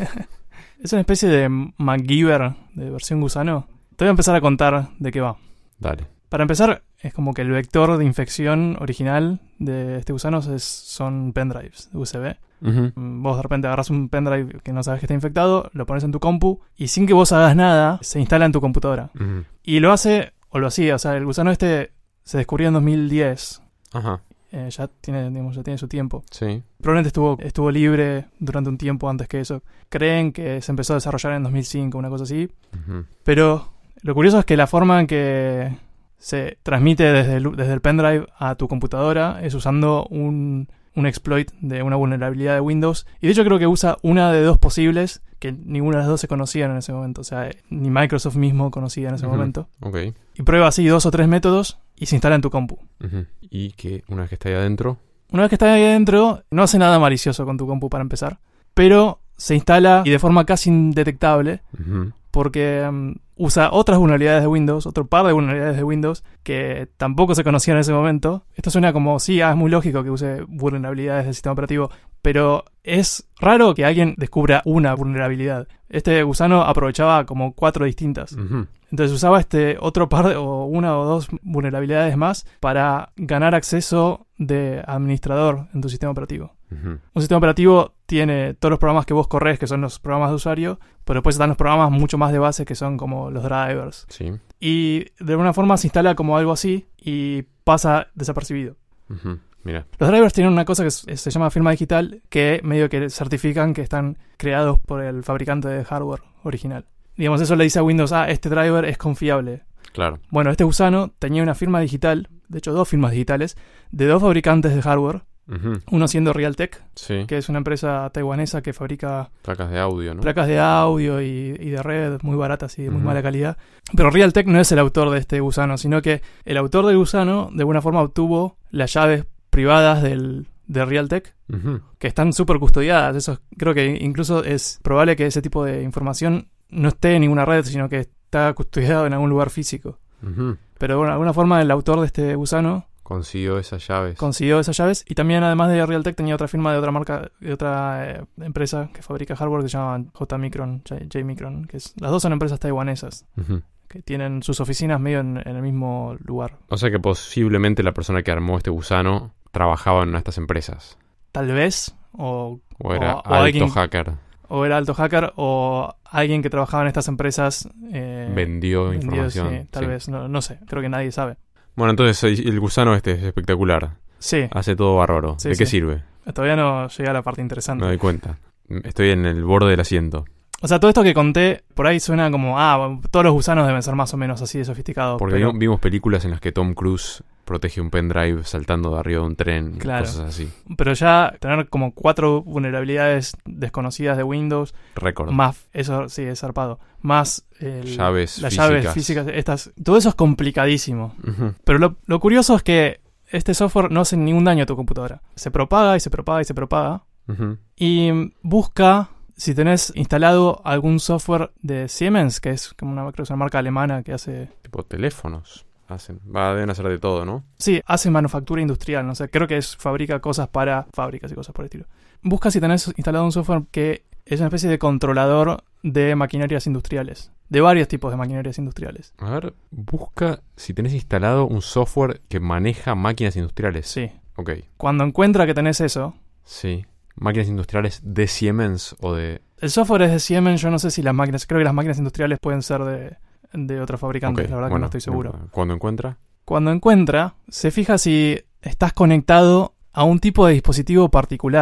Es una especie de MacGyver de versión gusano. Te voy a empezar a contar de qué va. Dale. Para empezar, es como que el vector de infección original de este gusano es, son pendrives de U S B. Ujú. Vos de repente agarras un pendrive que no sabes que está infectado, lo pones en tu compu y sin que vos hagas nada, se instala en tu computadora. Ujú. Y lo hace, o lo hacía, o sea, el gusano este se descubrió en dos mil diez. Ajá, Eh, ya tiene, digamos, ya tiene su tiempo. sí. Probablemente estuvo, estuvo libre durante un tiempo antes que eso. Creen que se empezó a desarrollar en dos mil cinco, una cosa así. Ujú. Pero lo curioso es que la forma en que se transmite desde el, desde el pendrive a tu computadora es usando un, un exploit de una vulnerabilidad de Windows. Y de hecho creo que usa una de dos posibles, que ninguna de las dos se conocían en ese momento. O sea, ni Microsoft mismo conocía en ese Ujú. momento. Ok. Y prueba así dos o tres métodos y se instala en tu compu. Ujú. Y que una vez que está ahí adentro. Una vez que está ahí adentro, no hace nada malicioso con tu compu para empezar. Pero se instala y de forma casi indetectable Ujú. porque um, usa otras vulnerabilidades de Windows, otro par de vulnerabilidades de Windows que tampoco se conocían en ese momento. Esto suena como, sí, ah, es muy lógico que use vulnerabilidades del sistema operativo, pero es raro que alguien descubra una vulnerabilidad. Este gusano aprovechaba como cuatro distintas. Ujú. Entonces usaba este otro par de, o una o dos vulnerabilidades más para ganar acceso de administrador en tu sistema operativo. Ujú. Un sistema operativo tiene todos los programas que vos corres, que son los programas de usuario, pero después están los programas mucho más de base, que son como los drivers. Sí. Y de alguna forma se instala como algo así y pasa desapercibido. Ujú. Mira. Los drivers tienen una cosa que es- se llama firma digital, que medio que certifican que están creados por el fabricante de hardware original. Digamos, eso le dice a Windows, ah, este driver es confiable. Claro. Bueno, este gusano tenía una firma digital, de hecho dos firmas digitales, de dos fabricantes de hardware, Ujú. uno siendo Realtek, Sí. que es una empresa taiwanesa que fabrica Placas de audio, ¿no? placas de audio y, y de red muy baratas y de muy Ujú. mala calidad. Pero Realtek no es el autor de este gusano, sino que el autor del gusano de alguna forma obtuvo las llaves privadas del, de Realtek, Ujú. que están súper custodiadas. Eso creo que incluso es probable que ese tipo de información no esté en ninguna red, sino que está custodiado en algún lugar físico. Ujú. Pero bueno, de alguna forma el autor de este gusano Consiguió esas llaves. consiguió esas llaves y también además de Realtek tenía otra firma de otra marca, de otra eh, empresa que fabrica hardware que se llama J Micron, J, J Micron, que es, las dos son empresas taiwanesas Ujú. que tienen sus oficinas medio en, en el mismo lugar. O sea que posiblemente la persona que armó este gusano trabajaba en una de estas empresas. Tal vez, o, O era O- o alto alguien- hacker. o era alto hacker, o alguien que trabajaba en estas empresas eh, Vendió vendió, información. sí, tal Sí. vez, no, no sé, creo que nadie sabe. Bueno, entonces el el gusano este es espectacular. Sí, Hace todo bárbaro. Sí, ¿De qué sí. sirve? todavía no llegué a la parte interesante. Me doy cuenta. Estoy en el borde del asiento. O sea, todo esto que conté, por ahí suena como, ah, todos los gusanos deben ser más o menos así de sofisticados. Porque pero- vi- vimos películas en las que Tom Cruise protege un pendrive saltando de arriba de un tren. Claro. Cosas así. Pero ya tener como cuatro vulnerabilidades desconocidas de Windows, Récord. más, eso sí, es zarpado, más el- Llaves las físicas. llaves físicas, estas, todo eso es complicadísimo. Ujú. Pero lo, lo curioso es que este software no hace ningún daño a tu computadora. Se propaga y se propaga y se propaga. Ujú. Y busca si tenés instalado algún software de Siemens, que es como una, creo que es una marca alemana que hace... Tipo teléfonos. Hacen. Va, deben hacer de todo, ¿no? Sí, hace manufactura industrial, no sé, creo que es, fabrica cosas para fábricas y cosas por el estilo. Busca si tenés instalado un software que es una especie de controlador de maquinarias industriales, de varios tipos de maquinarias industriales. A ver, busca si tenés instalado un software que maneja máquinas industriales. Sí. Ok, Cuando encuentra que tenés eso, sí. Máquinas industriales de Siemens o de... el software es de Siemens, yo no sé si las máquinas, creo que las máquinas industriales pueden ser de, de otros fabricantes, Ok, la verdad bueno, que no estoy seguro. Cuando encuentra... Cuando encuentra, se fija si estás conectado a un tipo de dispositivo particular,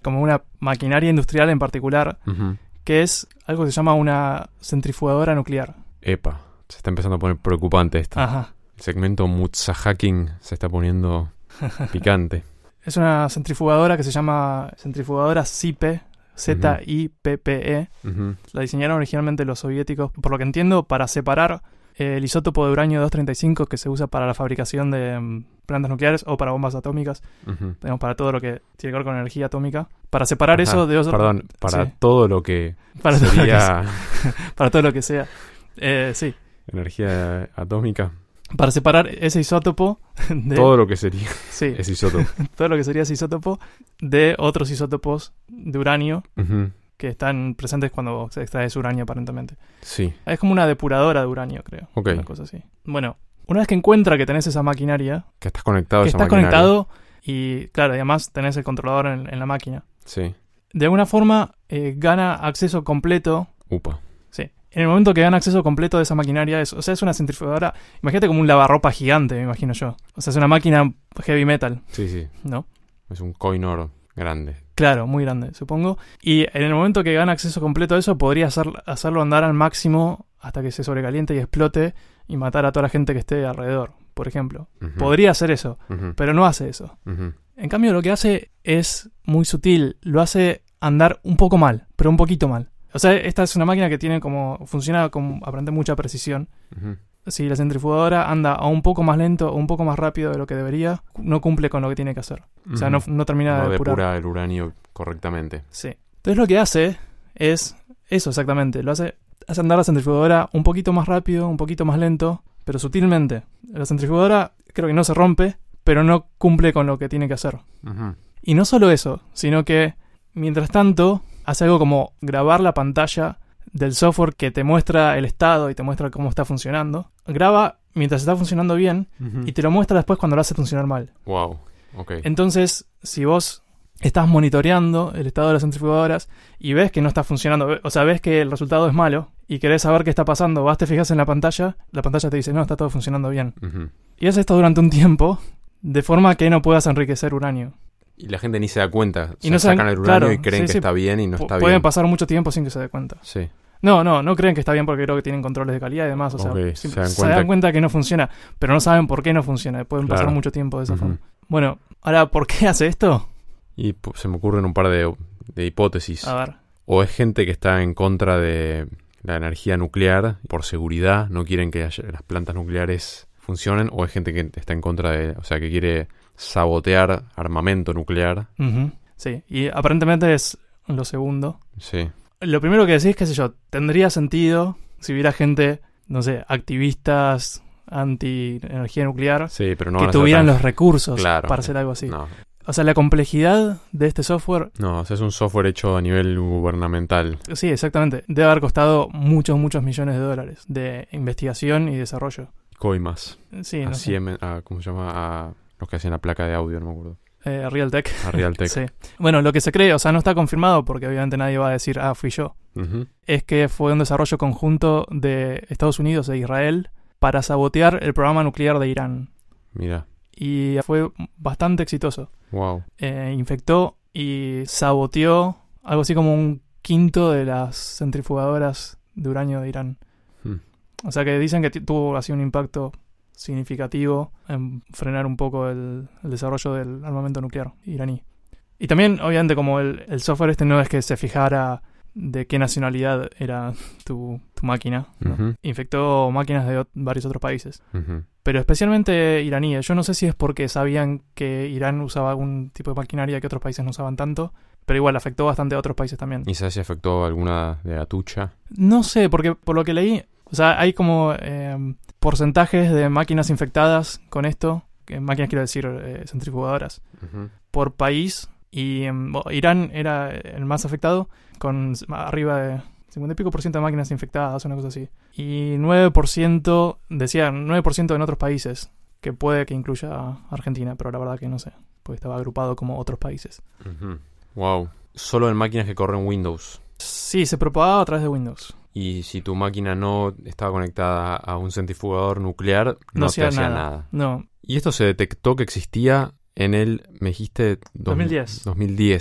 como una maquinaria industrial en particular, Ujú. que es algo que se llama una centrifugadora nuclear. Epa, se está empezando a poner preocupante esto. Ajá. El segmento Mutsa-hacking se está poniendo picante. Es una centrifugadora que se llama centrifugadora ZIPE, Z I P P E. Ujú. La diseñaron originalmente los soviéticos, por lo que entiendo, para separar eh, el isótopo de uranio doscientos treinta y cinco que se usa para la fabricación de mm, plantas nucleares o para bombas atómicas, Ujú. digamos, para todo lo que tiene que ver con energía atómica. Para separar Ajá, eso de otro... Perdón, para Sí. todo lo que Para todo lo que sería sea. Para todo lo que sea. Eh, sí. energía atómica. Para separar ese isótopo de... Todo lo que sería sí, ese isótopo. todo lo que sería ese isótopo de otros isótopos de uranio Ujú. que están presentes cuando se extrae ese uranio aparentemente. Sí, Es como una depuradora de uranio, creo. Ok. Una cosa así. Bueno, una vez que encuentra que tenés esa maquinaria, que estás conectado a que esa estás maquinaria. conectado y, claro, además tenés el controlador en, en la máquina. Sí, De alguna forma eh, gana acceso completo. upa. Sí. En el momento que gana acceso completo de esa maquinaria, es, o sea, es una centrifugadora. Imagínate como un lavarropa gigante, me imagino yo. O sea, es una máquina heavy metal, Sí, sí, ¿no? es un coinor grande. Claro, muy grande, supongo. Y en el momento que gana acceso completo a eso, podría hacer, hacerlo andar al máximo hasta que se sobrecaliente y explote y matar a toda la gente que esté alrededor, por ejemplo. Ujú. Podría hacer eso, Ujú. pero no hace eso. Ujú. En cambio, lo que hace es muy sutil. Lo hace andar un poco mal, pero un poquito mal. O sea, esta es una máquina que tiene como... funciona con aparente mucha precisión. Ujú. Si la centrifugadora anda a un poco más lento o un poco más rápido de lo que debería, no cumple con lo que tiene que hacer. O sea, no, Ujú. no termina No de depurar. depura el uranio correctamente. Sí. Entonces lo que hace es eso exactamente. Lo hace, hace andar la centrifugadora un poquito más rápido, un poquito más lento, pero sutilmente. La centrifugadora creo que no se rompe, pero no cumple con lo que tiene que hacer. Ujú. Y no solo eso, sino que mientras tanto hace algo como grabar la pantalla del software que te muestra el estado y te muestra cómo está funcionando. Graba mientras está funcionando bien Ujú. y te lo muestra después cuando lo hace funcionar mal. Wow, ok. Entonces, si vos estás monitoreando el estado de las centrifugadoras y ves que no está funcionando, ve- o sea, ves que el resultado es malo y querés saber qué está pasando, vas, te fijas en la pantalla, la pantalla te dice, no, está todo funcionando bien. Ujú. Y haces esto durante un tiempo, de forma que no puedas enriquecer uranio. Y la gente ni se da cuenta. O Y sea, no saben- sacan el uranio claro, y creen sí, que sí. está bien y no Pu- está Pueden bien. pasar mucho tiempo sin que se dé cuenta. Sí. No, no, no creen que está bien porque creo que tienen controles de calidad y demás. O sea, Ok, sim- se dan se cuenta- dan cuenta que no funciona, pero no saben por qué no funciona. Pueden pasar Claro. mucho tiempo de esa Ujú. forma. Bueno, ahora, ¿por qué hace esto? Y pu- se me ocurren un par de, de hipótesis. A ver. O es gente que está en contra de la energía nuclear por seguridad, no quieren que haya- las plantas nucleares funcionen, o es gente que está en contra de, o sea, que quiere sabotear armamento nuclear. Ujú. Sí, y aparentemente es lo segundo. Sí. Lo primero que decís, qué sé yo, tendría sentido si hubiera gente, no sé, activistas anti-energía nuclear Sí, pero no que van a ser tuvieran tan- los recursos Claro. para hacer algo así. No, O sea, la complejidad de este software, no, o sea, es un software hecho a nivel gubernamental. sí, exactamente, debe haber costado muchos, muchos millones de dólares de investigación y desarrollo. Coimas. Sí, a no sé. Siemens, a, ¿cómo se llama? A los que hacían la placa de audio, no me acuerdo. Eh, Realtek. A Realtek. Sí. Bueno, lo que se cree, o sea, no está confirmado porque obviamente nadie va a decir, ah, fui yo. Ujú. Es que fue un desarrollo conjunto de Estados Unidos e Israel para sabotear el programa nuclear de Irán. Mira, Y fue bastante exitoso. wow. Eh, infectó y saboteó algo así como un quinto de las centrifugadoras de uranio de Irán. Hmm. O sea que dicen que t- tuvo así un impacto significativo en frenar un poco el, el desarrollo del armamento nuclear iraní. Y también, obviamente, como el, el software este no es que se fijara de qué nacionalidad era tu, tu máquina, ¿no? Ujú. Infectó máquinas de ot- varios otros países. Ujú. Pero especialmente iraníes. Yo no sé si es porque sabían que Irán usaba algún tipo de maquinaria que otros países no usaban tanto, pero igual afectó bastante a otros países también. ¿Y sabes si afectó alguna de Atucha? No sé, porque por lo que leí, o sea, hay como eh, porcentajes de máquinas infectadas con esto, que máquinas quiero decir eh, centrifugadoras, Ujú. por país. Y em, bueno, Irán era el más afectado, con arriba de cincuenta y pico por ciento de máquinas infectadas, una cosa así. Y nueve por ciento, decían, nueve por ciento en otros países, que puede que incluya a Argentina, pero la verdad que no sé, porque estaba agrupado como otros países. Ujú. Wow. Solo en máquinas que corren Windows. Sí, se propagaba a través de Windows. Y si tu máquina no estaba conectada a un centrifugador nuclear, no, No te hacía hacía nada. nada. No, Y esto se detectó que existía en el, me dijiste, dos- dos mil diez. dos mil diez.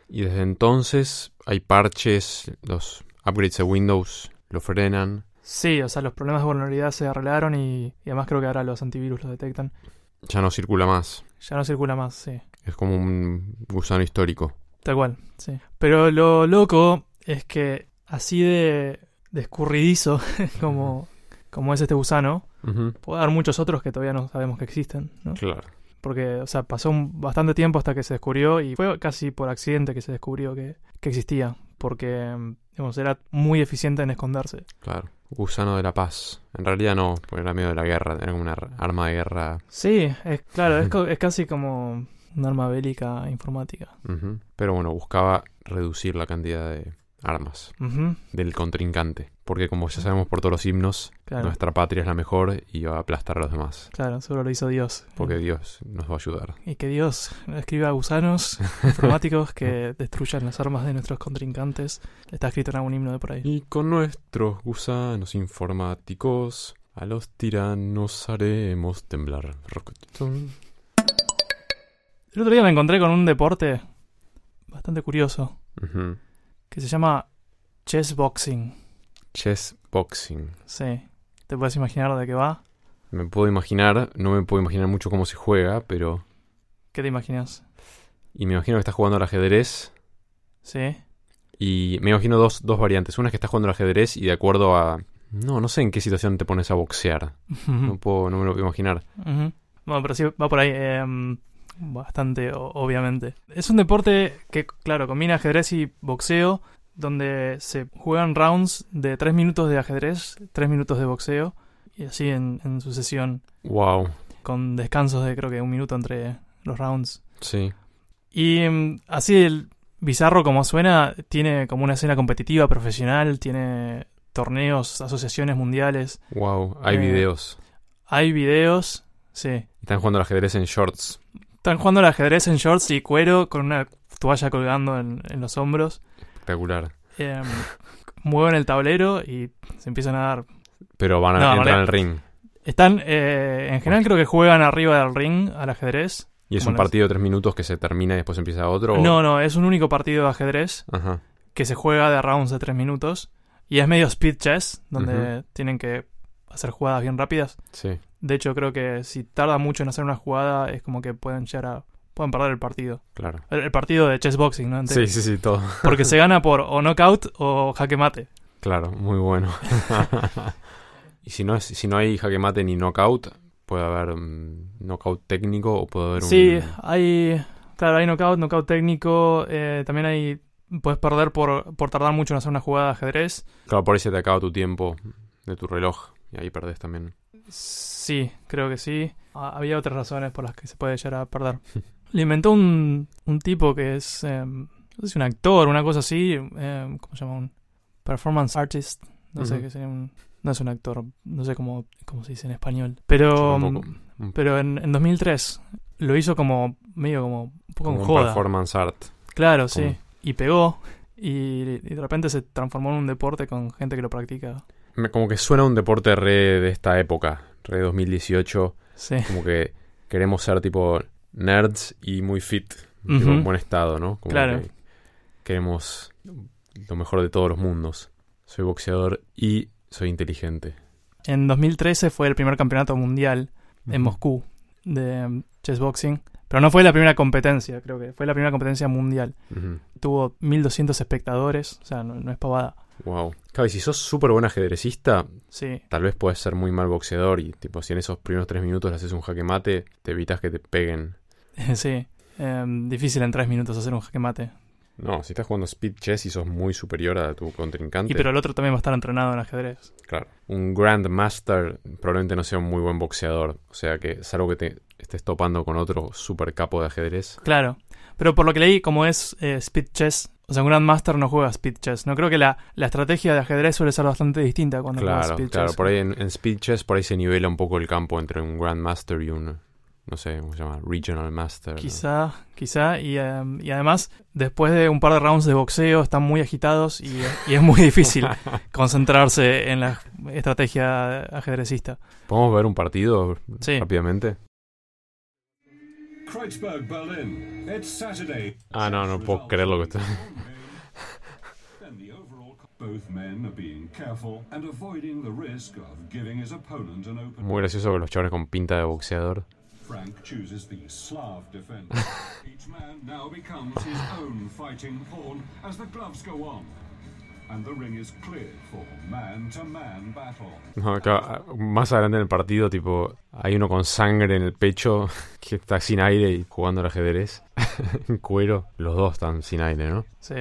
Y desde entonces hay parches, los upgrades de Windows lo frenan. Sí, o sea, los problemas de vulnerabilidad se arreglaron y, y además creo que ahora los antivirus lo detectan. Ya no circula más. Ya no circula más, sí. Es como un gusano histórico. Tal cual, sí. Pero lo loco es que así de, de escurridizo como, como es este gusano, Uh-huh. puede haber muchos otros que todavía no sabemos que existen, ¿no? Claro. Porque, o sea, pasó un, bastante tiempo hasta que se descubrió y fue casi por accidente que se descubrió que, que existía. Porque, digamos, era muy eficiente en esconderse. Claro. Gusano de la paz. En realidad no, porque era medio de la guerra. Era como una ar- arma de guerra. Sí, es claro, es, co- es casi como un arma bélica informática. Uh-huh. Pero bueno, buscaba reducir la cantidad de armas Ujú, del contrincante. Porque como ya sabemos por todos los himnos, claro, nuestra patria es la mejor y va a aplastar a los demás. claro, seguro lo hizo Dios. Porque Dios nos va a ayudar. Y que Dios escriba gusanos informáticos que destruyan las armas de nuestros contrincantes. Está escrito en algún himno de por ahí. Y con nuestros gusanos informáticos a los tiranos haremos temblar. El otro día me encontré con un deporte bastante curioso Ujú. que se llama chess boxing. Chess boxing. Sí, ¿te puedes imaginar de qué va? Me puedo imaginar, no me puedo imaginar mucho cómo se juega, pero... ¿Qué te imaginas? Y me imagino que estás jugando al ajedrez. Sí. Y me imagino dos, dos variantes. Una es que estás jugando al ajedrez y de acuerdo a... No, no sé en qué situación te pones a boxear. No puedo, no me lo puedo imaginar. Ujú. Bueno, pero sí va por ahí. eh, bastante, o- obviamente. Es un deporte que, claro, combina ajedrez y boxeo, donde se juegan rounds de tres minutos de ajedrez, tres minutos de boxeo, y así en, en sucesión, Wow. con descansos de creo que un minuto entre los rounds. Sí. Y mm, así el bizarro como suena, tiene como una escena competitiva, profesional, tiene torneos, asociaciones mundiales, Wow. Hay Eh, videos. hay videos, sí. Están jugando al ajedrez en shorts. Están jugando al ajedrez en shorts y cuero con una toalla colgando en, en los hombros. Espectacular. Eh, mueven el tablero y se empiezan a dar. Pero van a No, en entrar realidad- al ring. Están, eh, en general creo que juegan arriba del ring al ajedrez. ¿Y es Como un las- partido de tres minutos que se termina y después empieza otro? o- No, no, es un único partido de ajedrez Ajá. que se juega de rounds de tres minutos. Y es medio speed chess, donde Ujú. tienen que hacer jugadas bien rápidas. Sí. De hecho, creo que si tarda mucho en hacer una jugada, es como que pueden llegar a... pueden perder el partido. Claro. El, el partido de chess boxing, ¿no? Sí, sí, sí, todo. Porque se gana por o knockout o jaque mate. Claro, muy bueno. Y si no es, si no hay jaque mate ni knockout, puede haber un knockout técnico o puede haber un... Sí, hay... Claro, hay knockout, knockout técnico. eh, también hay... Puedes perder por, por tardar mucho en hacer una jugada de ajedrez. Claro, por ahí se te acaba tu tiempo de tu reloj y ahí perdés también. Sí, creo que sí. Ah, había otras razones por las que se puede llegar a perder. Le inventó un, un tipo que es... eh, no sé si un actor, una cosa así. eh, ¿Cómo se llama? Un performance artist. No sé Ujú. qué sería un... No es un actor. No sé cómo, cómo se dice en español. Pero... Yo tampoco. mm, Pero en, en dos mil tres lo hizo como... Medio como... Un poco Como en un joda. performance art. Claro, Como- sí. Y pegó. Y, y de repente se transformó en un deporte con gente que lo practica. Me- Como que suena un deporte re de esta época, re dos mil dieciocho. Sí. Como que queremos ser tipo nerds y muy fit, tipo Ujú. en buen estado, ¿no? Como Claro. que queremos lo mejor de todos los mundos. Soy boxeador y soy inteligente. En dos mil trece fue el primer campeonato mundial en Ujú. Moscú de um, chess boxing. Pero no fue la primera competencia, creo que fue la primera competencia mundial. Ujú. Tuvo mil doscientos espectadores, o sea, no, no es pavada. Wow. Claro, y si sos súper buen ajedrecista, Sí, tal vez puedes ser muy mal boxeador y tipo si en esos primeros tres minutos le haces un jaque mate, te evitas que te peguen. sí. Em, difícil en tres minutos hacer un jaque mate. No, si estás jugando speed chess y sos muy superior a tu contrincante. Y pero el otro también va a estar entrenado en ajedrez. Claro. Un Grandmaster probablemente no sea un muy buen boxeador. O sea que, salvo que te estés topando con otro super capo de ajedrez. Claro. Pero por lo que leí, como es eh, speed chess, o sea, un Grandmaster no juega speed chess. No creo que la, la estrategia de ajedrez suele ser bastante distinta cuando juegas Claro, speed claro. chess. Por ahí en, en speed chess, por ahí se nivela un poco el campo entre un Grandmaster y un, no sé, ¿cómo se llama? Regional Master. ¿no? Quizá, quizá. Y, em, y además, después de un par de rounds de boxeo, están muy agitados y, y es muy difícil concentrarse en la estrategia ajedrecista. ¿Podemos ver un partido Sí. rápidamente? Kreuzberg, Berlin. It's Saturday. Ah, no, no puedo creer lo que estoy... Then the overall both men are being careful and avoiding the risk of giving his opponent an open. Muy gracioso que los chavales con pinta de boxeador. Frank chooses the Slav defender. Each man now becomes his own fighting pawn as the gloves go on. And the ring is cleared for man-to-man battle. No, acá, más adelante en el partido, tipo, hay uno con sangre en el pecho que está sin aire y jugando al ajedrez en cuero. Los dos están sin aire, ¿no? Sí.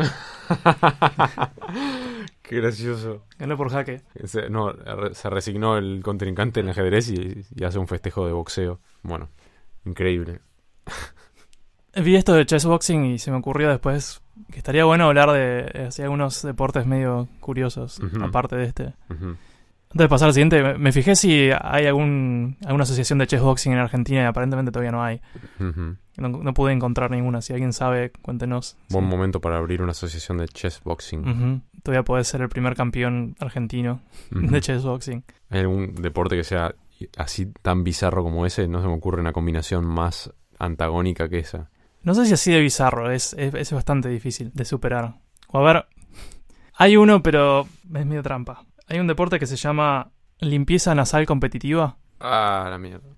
Qué gracioso. Ganó por jaque. Se, no, re- se resignó el contrincante en el ajedrez y, y hace un festejo de boxeo. Bueno, increíble. Vi esto de chessboxing y se me ocurrió después que estaría bueno hablar de eh, así, algunos deportes medio curiosos, Ujú. aparte de este. Ujú. Antes de pasar al siguiente, me, me fijé si hay algún alguna asociación de chessboxing en Argentina y aparentemente todavía no hay. Ujú. No, no pude encontrar ninguna. Si alguien sabe, cuéntenos. Buen Sí. momento para abrir una asociación de chess boxing. Ujú. Todavía podés ser el primer campeón argentino Ujú. de chessboxing. ¿Hay algún deporte que sea así tan bizarro como ese? No se me ocurre una combinación más antagónica que esa. No sé si así de bizarro, es, es, es bastante difícil de superar. O a ver, hay uno, pero es medio trampa. Hay un deporte que se llama limpieza nasal competitiva. Ah, la mierda.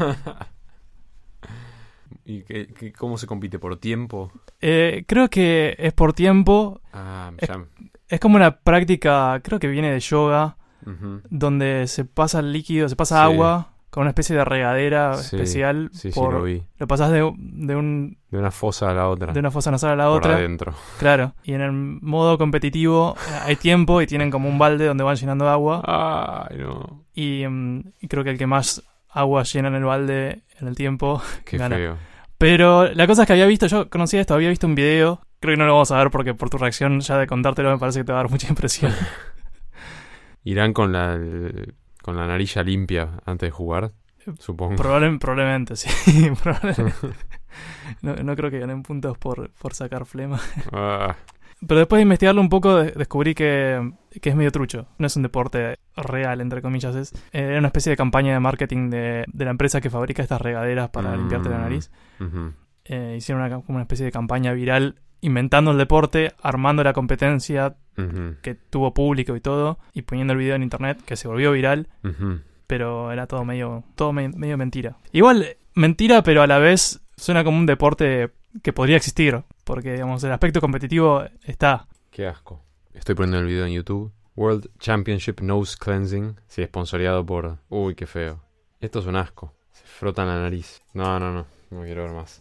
¿Y qué, qué- cómo se compite? ¿Por tiempo? Eh, creo que es por tiempo. Ah, Es- ya. Es como una práctica, creo que viene de yoga, Ujú. donde se pasa el líquido, se pasa Sí. agua con una especie de regadera Sí, especial. Sí, por, sí, lo vi. Lo pasás de, de, un, De una fosa a la otra. de una fosa nasal a la por otra. adentro. Claro. Y en el modo competitivo eh, hay tiempo y tienen como un balde donde van llenando agua. Ay, no. Y, mm, y creo que el que más agua llena en el balde en el tiempo Qué gana. feo. Pero la cosa es que había visto, yo conocía esto, había visto un video. Creo que no lo vamos a ver porque por tu reacción ya de contártelo me parece que te va a dar mucha impresión. ¿Irán con la, el- con la narilla limpia antes de jugar? Supongo. Probable- probablemente, sí. Probablemente. No, no creo que ganen puntos por, por sacar flema. Ah, Pero después de investigarlo un poco, de- descubrí que, que es medio trucho. No es un deporte real, entre comillas. Es eh, era una especie de campaña de marketing de, de la empresa que fabrica estas regaderas para Mm. limpiarte la nariz. ujú. Eh, hicieron una, como una especie de campaña viral inventando el deporte, armando la competencia Ujú, que tuvo público y todo, y poniendo el video en internet, que se volvió viral, ujú. pero era todo medio, todo me- medio mentira. Igual, eh, mentira, pero a la vez suena como un deporte que podría existir, porque digamos el aspecto competitivo está. Qué asco. Estoy poniendo el video en YouTube. World Championship Nose Cleansing. Sí, esponsoreado por... Uy, qué feo. Esto es un asco. Se frotan la nariz. No, no, no. No quiero ver más.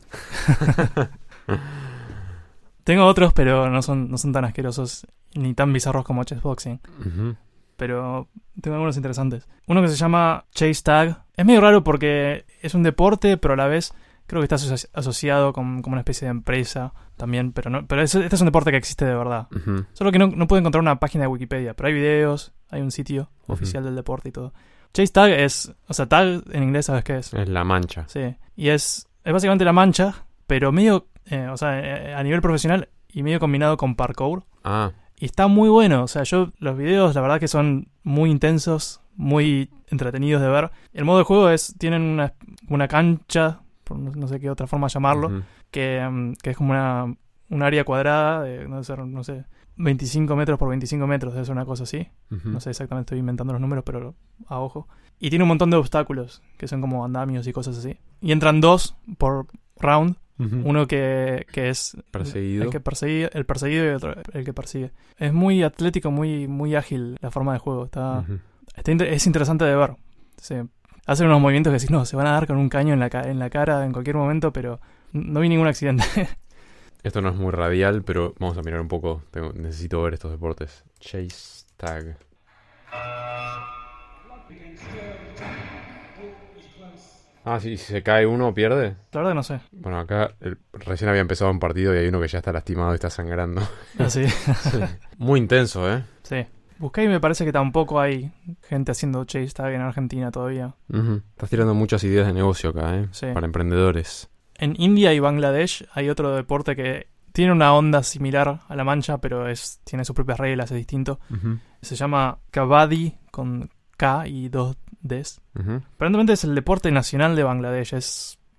Tengo otros, pero no son, no son tan asquerosos ni tan bizarros como chessboxing. Ujú. Pero tengo algunos interesantes. Uno que se llama Chase Tag. Es medio raro porque es un deporte, pero a la vez creo que está aso- asociado con como una especie de empresa también. Pero no, pero es- este es un deporte que existe de verdad. Ujú. Solo que no, no puedo encontrar una página de Wikipedia, pero hay videos, hay un sitio Ujú. oficial del deporte y todo. Chase Tag es, o sea, tag en inglés, ¿sabes qué es? Es la mancha. Sí. Y es, es básicamente la mancha, pero medio, eh, o sea, eh, a nivel profesional y medio combinado con parkour. Ah, Y está muy bueno, o sea, yo los videos la verdad que son muy intensos, muy entretenidos de ver. El modo de juego es, tienen una, una cancha, por no no sé qué otra forma llamarlo, ujú. que, mm, que es como una, un área cuadrada de, no sé, no sé, veinticinco metros por veinticinco metros, debe ser una cosa así. Ujú. No sé exactamente, estoy inventando los números, pero a ojo. Y tiene un montón de obstáculos, que son como andamios y cosas así. Y entran dos por round. Ujú. Uno que, que es Perseguido. el que persigue, el perseguido y otro el que persigue. Es muy atlético, muy muy ágil la forma de juego. Está, Ujú. está inter- es interesante de ver. Sí. Hacen unos movimientos que decís, no, se van a dar con un caño en la, ca- en la cara en cualquier momento, pero no vi ningún accidente. Esto no es muy radial, pero vamos a mirar un poco. Tengo- necesito ver estos deportes. Chase Tag. Ah, sí, si se cae uno, pierde. La verdad que no sé. Bueno, acá el- recién había empezado un partido y hay uno que ya está lastimado y está sangrando. Así. Muy intenso, ¿eh? Sí. Busqué y me parece que tampoco hay gente haciendo chase tag en Argentina todavía. Ujú. Estás tirando muchas ideas de negocio acá, ¿eh? Sí. Para emprendedores. En India y Bangladesh hay otro deporte que tiene una onda similar a la mancha, pero es tiene sus propias reglas, es distinto. Ujú. Se llama Kabaddi con K y dos Ds. Ujú. Aparentemente es el deporte nacional de Bangladesh. Es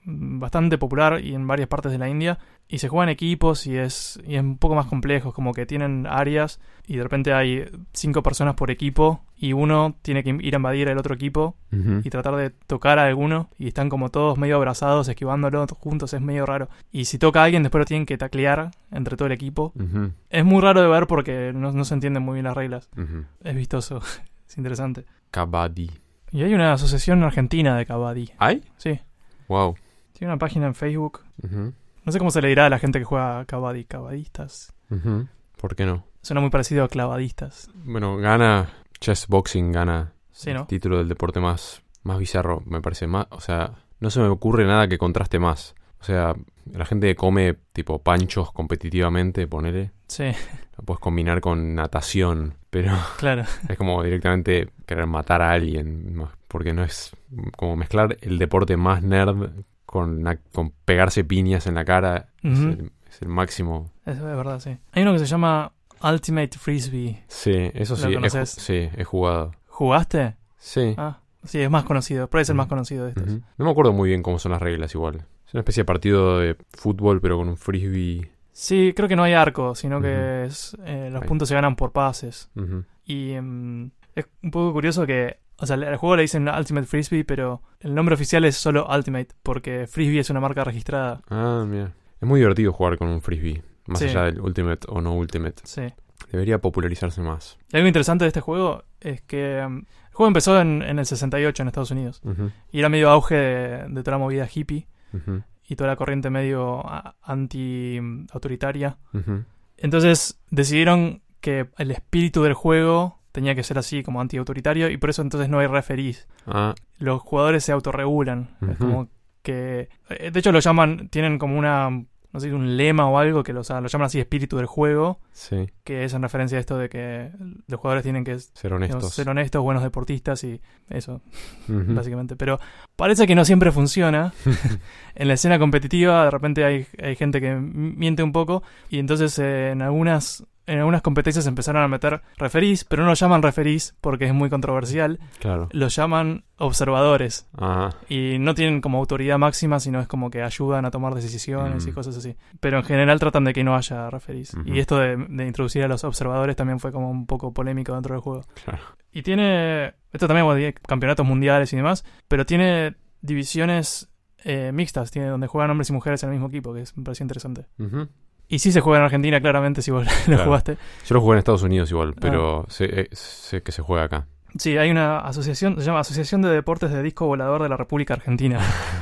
bastante popular y en varias partes de la India. Y se juega en equipos y es, y es un poco más complejo, como que tienen áreas y de repente hay cinco personas por equipo y uno tiene que ir a invadir el otro equipo Ujú. y tratar de tocar a alguno y están como todos medio abrazados, esquivándolo juntos, es medio raro. Y si toca a alguien después lo tienen que taclear entre todo el equipo. Ujú. Es muy raro de ver porque no, no se entienden muy bien las reglas. Ujú. Es vistoso, es interesante. Kabaddi. Y hay una asociación argentina de Kabaddi. ¿Hay? Sí, Wow. tiene una página en Facebook. Ujú. No sé cómo se le dirá a la gente que juega Kabaddi, Kabadistas. Ujú. ¿Por qué no? Suena muy parecido a clavadistas. Bueno, gana chess boxing, gana Sí, ¿no? el título del deporte más, más bizarro, me parece. Más, o sea, no se me ocurre nada que contraste más. O sea, la gente que come tipo panchos competitivamente, ponele, Sí, lo puedes combinar con natación, pero claro. es como directamente querer matar a alguien, más- porque no es como mezclar el deporte más nerd con, na- con pegarse piñas en la cara. es, Ujú. el, es el máximo. Eso es verdad, sí. Hay uno que se llama Ultimate Frisbee. Sí, eso ¿Lo sí, he, ju- conoces? sí, he jugado. ¿Jugaste? Sí. Ah, sí, es más conocido. Puede ser el más Ujú. conocido de estos. Ujú. No me acuerdo muy bien cómo son las reglas igual. Es una especie de partido de fútbol, pero con un frisbee. Sí, creo que no hay arco, sino que Ujú. es, eh, los Ahí. puntos se ganan por pases. Ujú. Y mm, es un poco curioso que, o sea, al juego le dicen Ultimate Frisbee, pero el nombre oficial es solo Ultimate, porque Frisbee es una marca registrada. Ah, mira. Es muy divertido jugar con un frisbee, más Sí. allá del Ultimate o no Ultimate. Sí. Debería popularizarse más. Y algo interesante de este juego es que mm, el juego empezó en, en el sesenta y ocho en Estados Unidos. Ujú. Y era medio auge de, de toda la movida hippie Ujú. y toda la corriente medio a- anti-autoritaria. Ujú. Entonces decidieron que el espíritu del juego tenía que ser así, como anti-autoritario, y por eso entonces no hay referees. Ah, Los jugadores se autorregulan. Es Ujú. como que... eh, De hecho lo llaman, tienen como una... no sé, un lema o algo que lo, o sea, lo llaman así espíritu del juego, sí. que es en referencia a esto de que los jugadores tienen que Ser digamos, honestos. ser honestos, buenos deportistas y eso, Ujú. básicamente. Pero parece que no siempre funciona. En la escena competitiva de repente hay, hay gente que m- miente un poco y entonces eh, en algunas en algunas competencias empezaron a meter referís, pero no lo llaman referís porque es muy controversial, Claro. lo llaman observadores Ajá. y no tienen como autoridad máxima, sino es como que ayudan a tomar decisiones Mm. y cosas así. Pero en general tratan de que no haya referís. Ujú. Y esto de, de introducir a los observadores también fue como un poco polémico dentro del juego. Claro. Y tiene, esto también bueno, tiene campeonatos mundiales y demás, pero tiene divisiones eh, mixtas, tiene donde juegan hombres y mujeres en el mismo equipo, que es, me pareció interesante. Ujú. Y sí se juega en Argentina, claramente, si vos lo Claro. jugaste. Yo lo jugué en Estados Unidos igual, Ah. pero sé, eh, sé que se juega acá. Sí, hay una asociación, se llama Asociación de Deportes de Disco Volador de la República Argentina.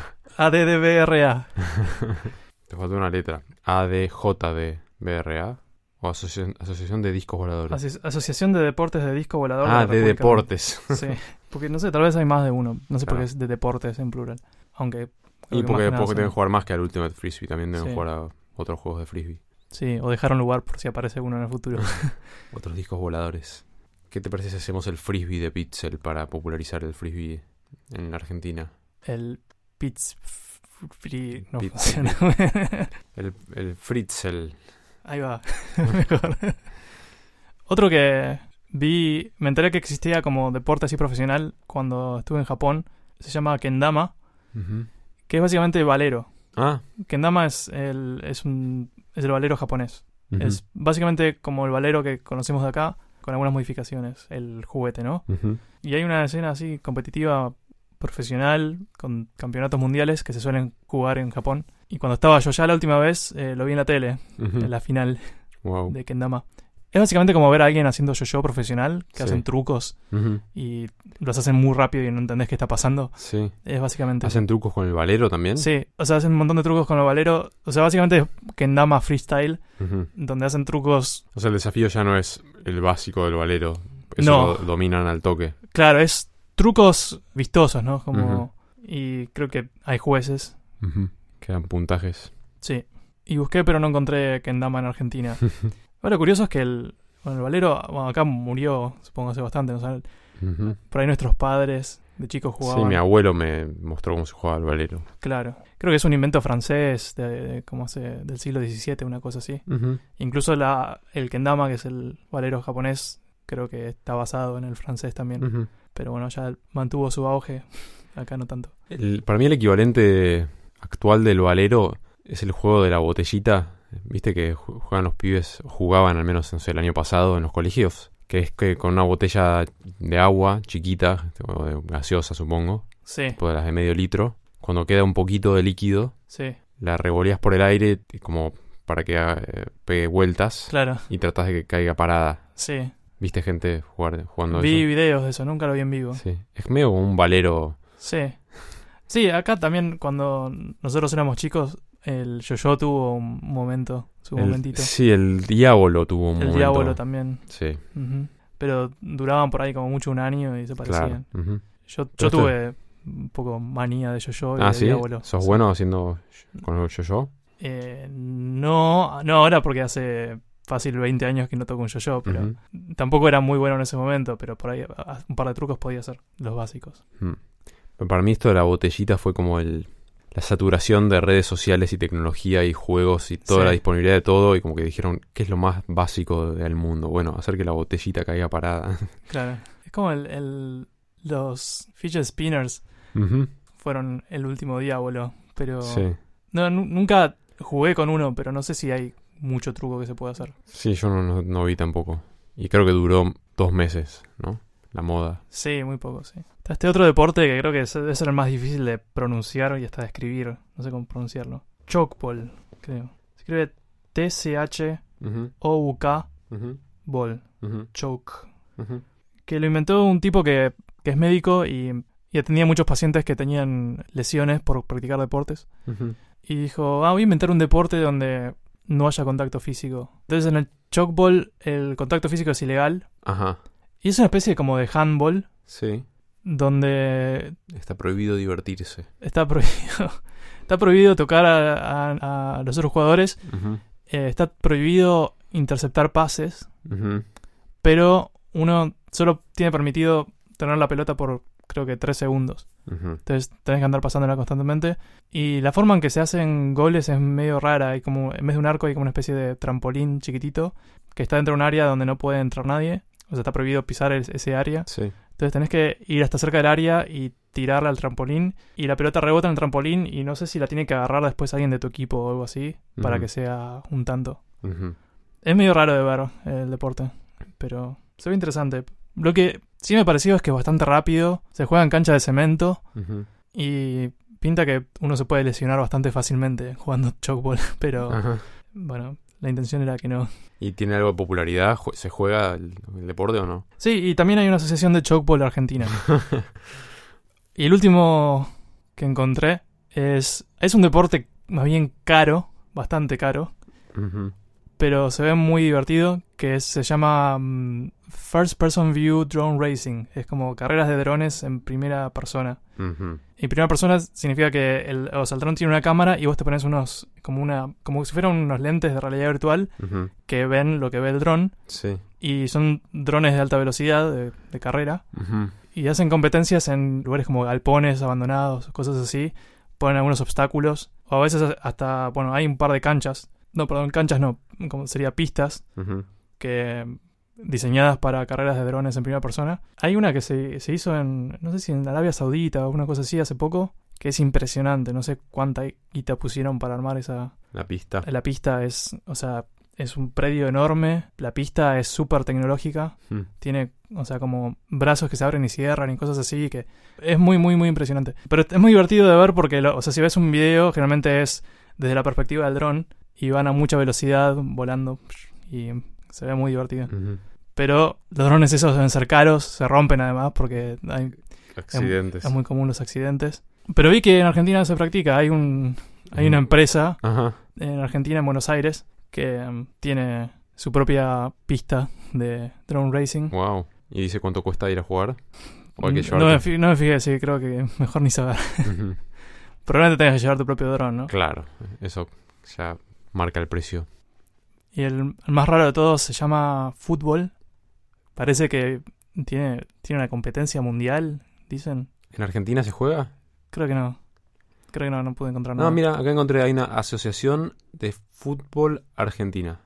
A D D B R A. Te faltó una letra. A D J D B R A o Asociación, Asociación de Discos Voladores. Aso- Asociación de Deportes de Disco Volador Ah, de la de República deportes. Argentina. Sí, porque no sé, tal vez hay más de uno. No sé por Claro. qué es de deportes en plural. Aunque... creo Y que porque, más que nada porque son- deben jugar más que al Ultimate Frisbee. También deben Sí. jugar a otros juegos de Frisbee. Sí, o dejaron lugar por si aparece uno en el futuro. Otros discos voladores. ¿Qué te parece si hacemos el Frisbee de Pixel para popularizar el Frisbee en la Argentina? El Pitts Free no Pitz- funciona. El, el Fritzel. Ahí va. Mejor. Otro que vi, me enteré que existía como deporte así profesional cuando estuve en Japón, se llama Kendama, Ujú. que es básicamente valero. Ah. Kendama es el es un es el valero japonés. Ujú. Es básicamente como el valero que conocemos de acá, con algunas modificaciones, el juguete, ¿no? Ujú. Y hay una escena así competitiva profesional con campeonatos mundiales que se suelen jugar en Japón. Y cuando estaba yo ya la última vez, eh, lo vi en la tele, Ujú. en la final Wow. de Kendama. Es básicamente como ver a alguien haciendo yo-yo profesional, que Sí. hacen trucos Ujú. y los hacen muy rápido y no entendés qué está pasando. Sí. Es básicamente... ¿Hacen trucos con el valero también? Sí, o sea, hacen un montón de trucos con el valero. O sea, básicamente es Kendama freestyle, Ujú. donde hacen trucos... O sea, el desafío ya no es el básico del valero. Eso No. lo dominan al toque. Claro, es trucos vistosos, ¿no? Como... Ujú. Y creo que hay jueces. Ujú. Quedan puntajes. Sí. Y busqué, pero no encontré Kendama en Argentina. Ahora, lo curioso es que el, bueno, el valero, bueno, acá murió, supongo hace bastante, ¿no? O sea, Ujú. por ahí nuestros padres de chicos jugaban. Sí, mi abuelo me mostró cómo se jugaba al valero. Claro. Creo que es un invento francés de, de como hace, del siglo diecisiete, una cosa así. Ujú. Incluso la, el kendama, que es el valero japonés, creo que está basado en el francés también. Ujú. Pero bueno, ya mantuvo su auge. Acá no tanto. El- para mí el equivalente actual del Valero es el juego de la botellita. Viste que ju- juegan los pibes, jugaban al menos no sé, el año pasado en los colegios. Que es que con una botella de agua chiquita, o de gaseosa supongo, Sí, tipo de las de medio litro, cuando queda un poquito de líquido, sí, la revoleas por el aire y como para que haga, eh, pegue vueltas claro, y tratas de que caiga parada. sí. ¿Viste gente jugar, jugando Vi eso? videos de eso, nunca lo vi en vivo. Sí. Es medio como un valero. Sí. Sí, acá también cuando nosotros éramos chicos, el yo-yo tuvo un momento, su El- momentito. sí, el diablo tuvo un El momento. diablo también. Sí, Ujú. Pero duraban por ahí como mucho un año y se claro. parecían. Ujú. Yo, Pero yo esto- tuve un poco manía de yo-yo y Ah, de sí. diablo. ¿Sos Sí. bueno haciendo con el yo-yo? Eh, no, no ahora porque hace fácil veinte años que no toco un yo-yo, pero Ujú. tampoco era muy bueno en ese momento, pero por ahí a- un par de trucos podía hacer, los básicos. Mm. Pero para mí esto de la botellita fue como el la saturación de redes sociales y tecnología y juegos y toda Sí. la disponibilidad de todo y como que dijeron, ¿qué es lo más básico del mundo? Bueno, hacer que la botellita caiga parada. Claro. Es como el, el- los fidget spinners Ujú. fueron el último diablo, pero Sí. no, nu- nunca jugué con uno, pero no sé si hay mucho truco que se pueda hacer. Sí, yo no, no, no vi tampoco. Y creo que duró dos meses, ¿no? La moda. Sí, muy poco, sí. Está este otro deporte que creo que es- debe ser el más difícil de pronunciar y hasta de escribir. No sé cómo pronunciarlo. Chokeball, creo. Se escribe T C H Ujú, O U K ujú, ball. ujú, Choke. ujú. Que lo inventó un tipo que, que es médico y, y atendía a muchos pacientes que tenían lesiones por practicar deportes. Ujú. Y dijo, ah, voy a inventar un deporte donde no haya contacto físico. Entonces en el chokeball el contacto físico es ilegal. Ajá, Y es una especie como de handball sí. donde Está prohibido divertirse. está prohibido, está prohibido tocar a, a- a los otros jugadores. Ujú, eh, está prohibido interceptar pases. ujú. Pero uno solo tiene permitido tener la pelota por creo que tres segundos. Ujú. Entonces tenés que andar pasándola constantemente. Y la forma en que se hacen goles es medio rara. Hay como, en vez de un arco hay como una especie de trampolín chiquitito que está dentro de un área donde no puede entrar nadie. O sea, está prohibido pisar el- ese área. Sí. Entonces tenés que ir hasta cerca del área y tirarla al trampolín. Y la pelota rebota en el trampolín y no sé si la tiene que agarrar después alguien de tu equipo o algo así para Ujú. que sea un tanto. Ujú. Es medio raro de ver el deporte, pero se ve interesante. Lo que sí me pareció es que es bastante rápido. Se juega en cancha de cemento Ujú. y pinta que uno se puede lesionar bastante fácilmente jugando chokeball. Pero Ajá. bueno, la intención era que no. ¿Y tiene algo de popularidad? Jue- ¿Se juega el, el deporte o no? Sí, y también hay una asociación de chokeball argentina. Y el último que encontré es... Es un deporte más bien caro, bastante caro, Ujú. pero se ve muy divertido, que es- se llama mm, First Person View Drone Racing. Es como carreras de drones en primera persona. Ujú. Y primera persona significa que el, o sea, el dron tiene una cámara y vos te pones unos, como una, como si fueran unos lentes de realidad virtual Ujú. que ven lo que ve el dron. Sí. Y son drones de alta velocidad, de, de carrera. Ujú. Y hacen competencias en lugares como galpones abandonados, cosas así. Ponen algunos obstáculos. O a veces hasta, bueno, hay un par de canchas. No, perdón, canchas no, como sería pistas Ujú. que diseñadas para carreras de drones en primera persona. Hay una que se, se hizo en, no sé si en Arabia Saudita o una cosa así hace poco, que es impresionante. No sé cuánta guita pusieron para armar esa... La pista. La pista es, o sea, es un predio enorme. La pista es súper tecnológica. Mm. Tiene, o sea, como brazos que se abren y cierran y cosas así, que es muy, muy, muy impresionante. Pero es muy divertido de ver porque, lo- o sea, si ves un video, generalmente es desde la perspectiva del dron y van a mucha velocidad volando y se ve muy divertido. Ujú. Pero los drones esos deben ser caros, se rompen además porque hay, Accidentes. es muy común los accidentes. Pero vi que en Argentina se practica, hay un hay una Ujú. empresa Ajá. en Argentina, en Buenos Aires, que um, tiene su propia pista de drone racing. Wow. ¿Y dice cuánto cuesta ir a jugar? ¿O hay que Mm, no, me llevarte? fi- no me fijé, sí, creo que mejor ni saber. Ujú. Probablemente tengas que llevar tu propio dron, ¿no? Claro. Eso ya marca el precio. Y el, el más raro de todos se llama fútbol. Parece que tiene, tiene una competencia mundial, dicen. ¿En Argentina se juega? Creo que no. Creo que no, no pude encontrar No, nada. mira, acá encontré, hay una asociación de fútbol argentina.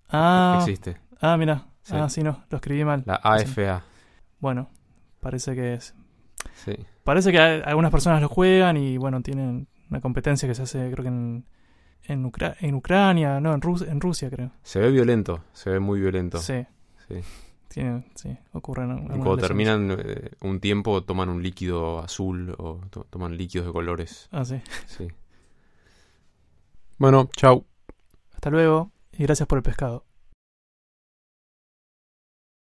Ah, Existe. ah, mira. Sí. Ah, sí, no, lo escribí mal. La A F A. Bueno, parece que es. Sí. Parece que hay- algunas personas lo juegan y bueno, tienen una competencia que se hace, creo que en, en, Ucra- en Ucrania, no, en, Rus- en Rusia, creo. Se ve violento, se ve muy violento. Sí, Sí. tiene, sí, ocurren Y algunas cuando lesiones. terminan eh, un tiempo toman un líquido azul o to- toman líquidos de colores. Ah, sí. Sí. Bueno, chau. Hasta luego y gracias por el pescado.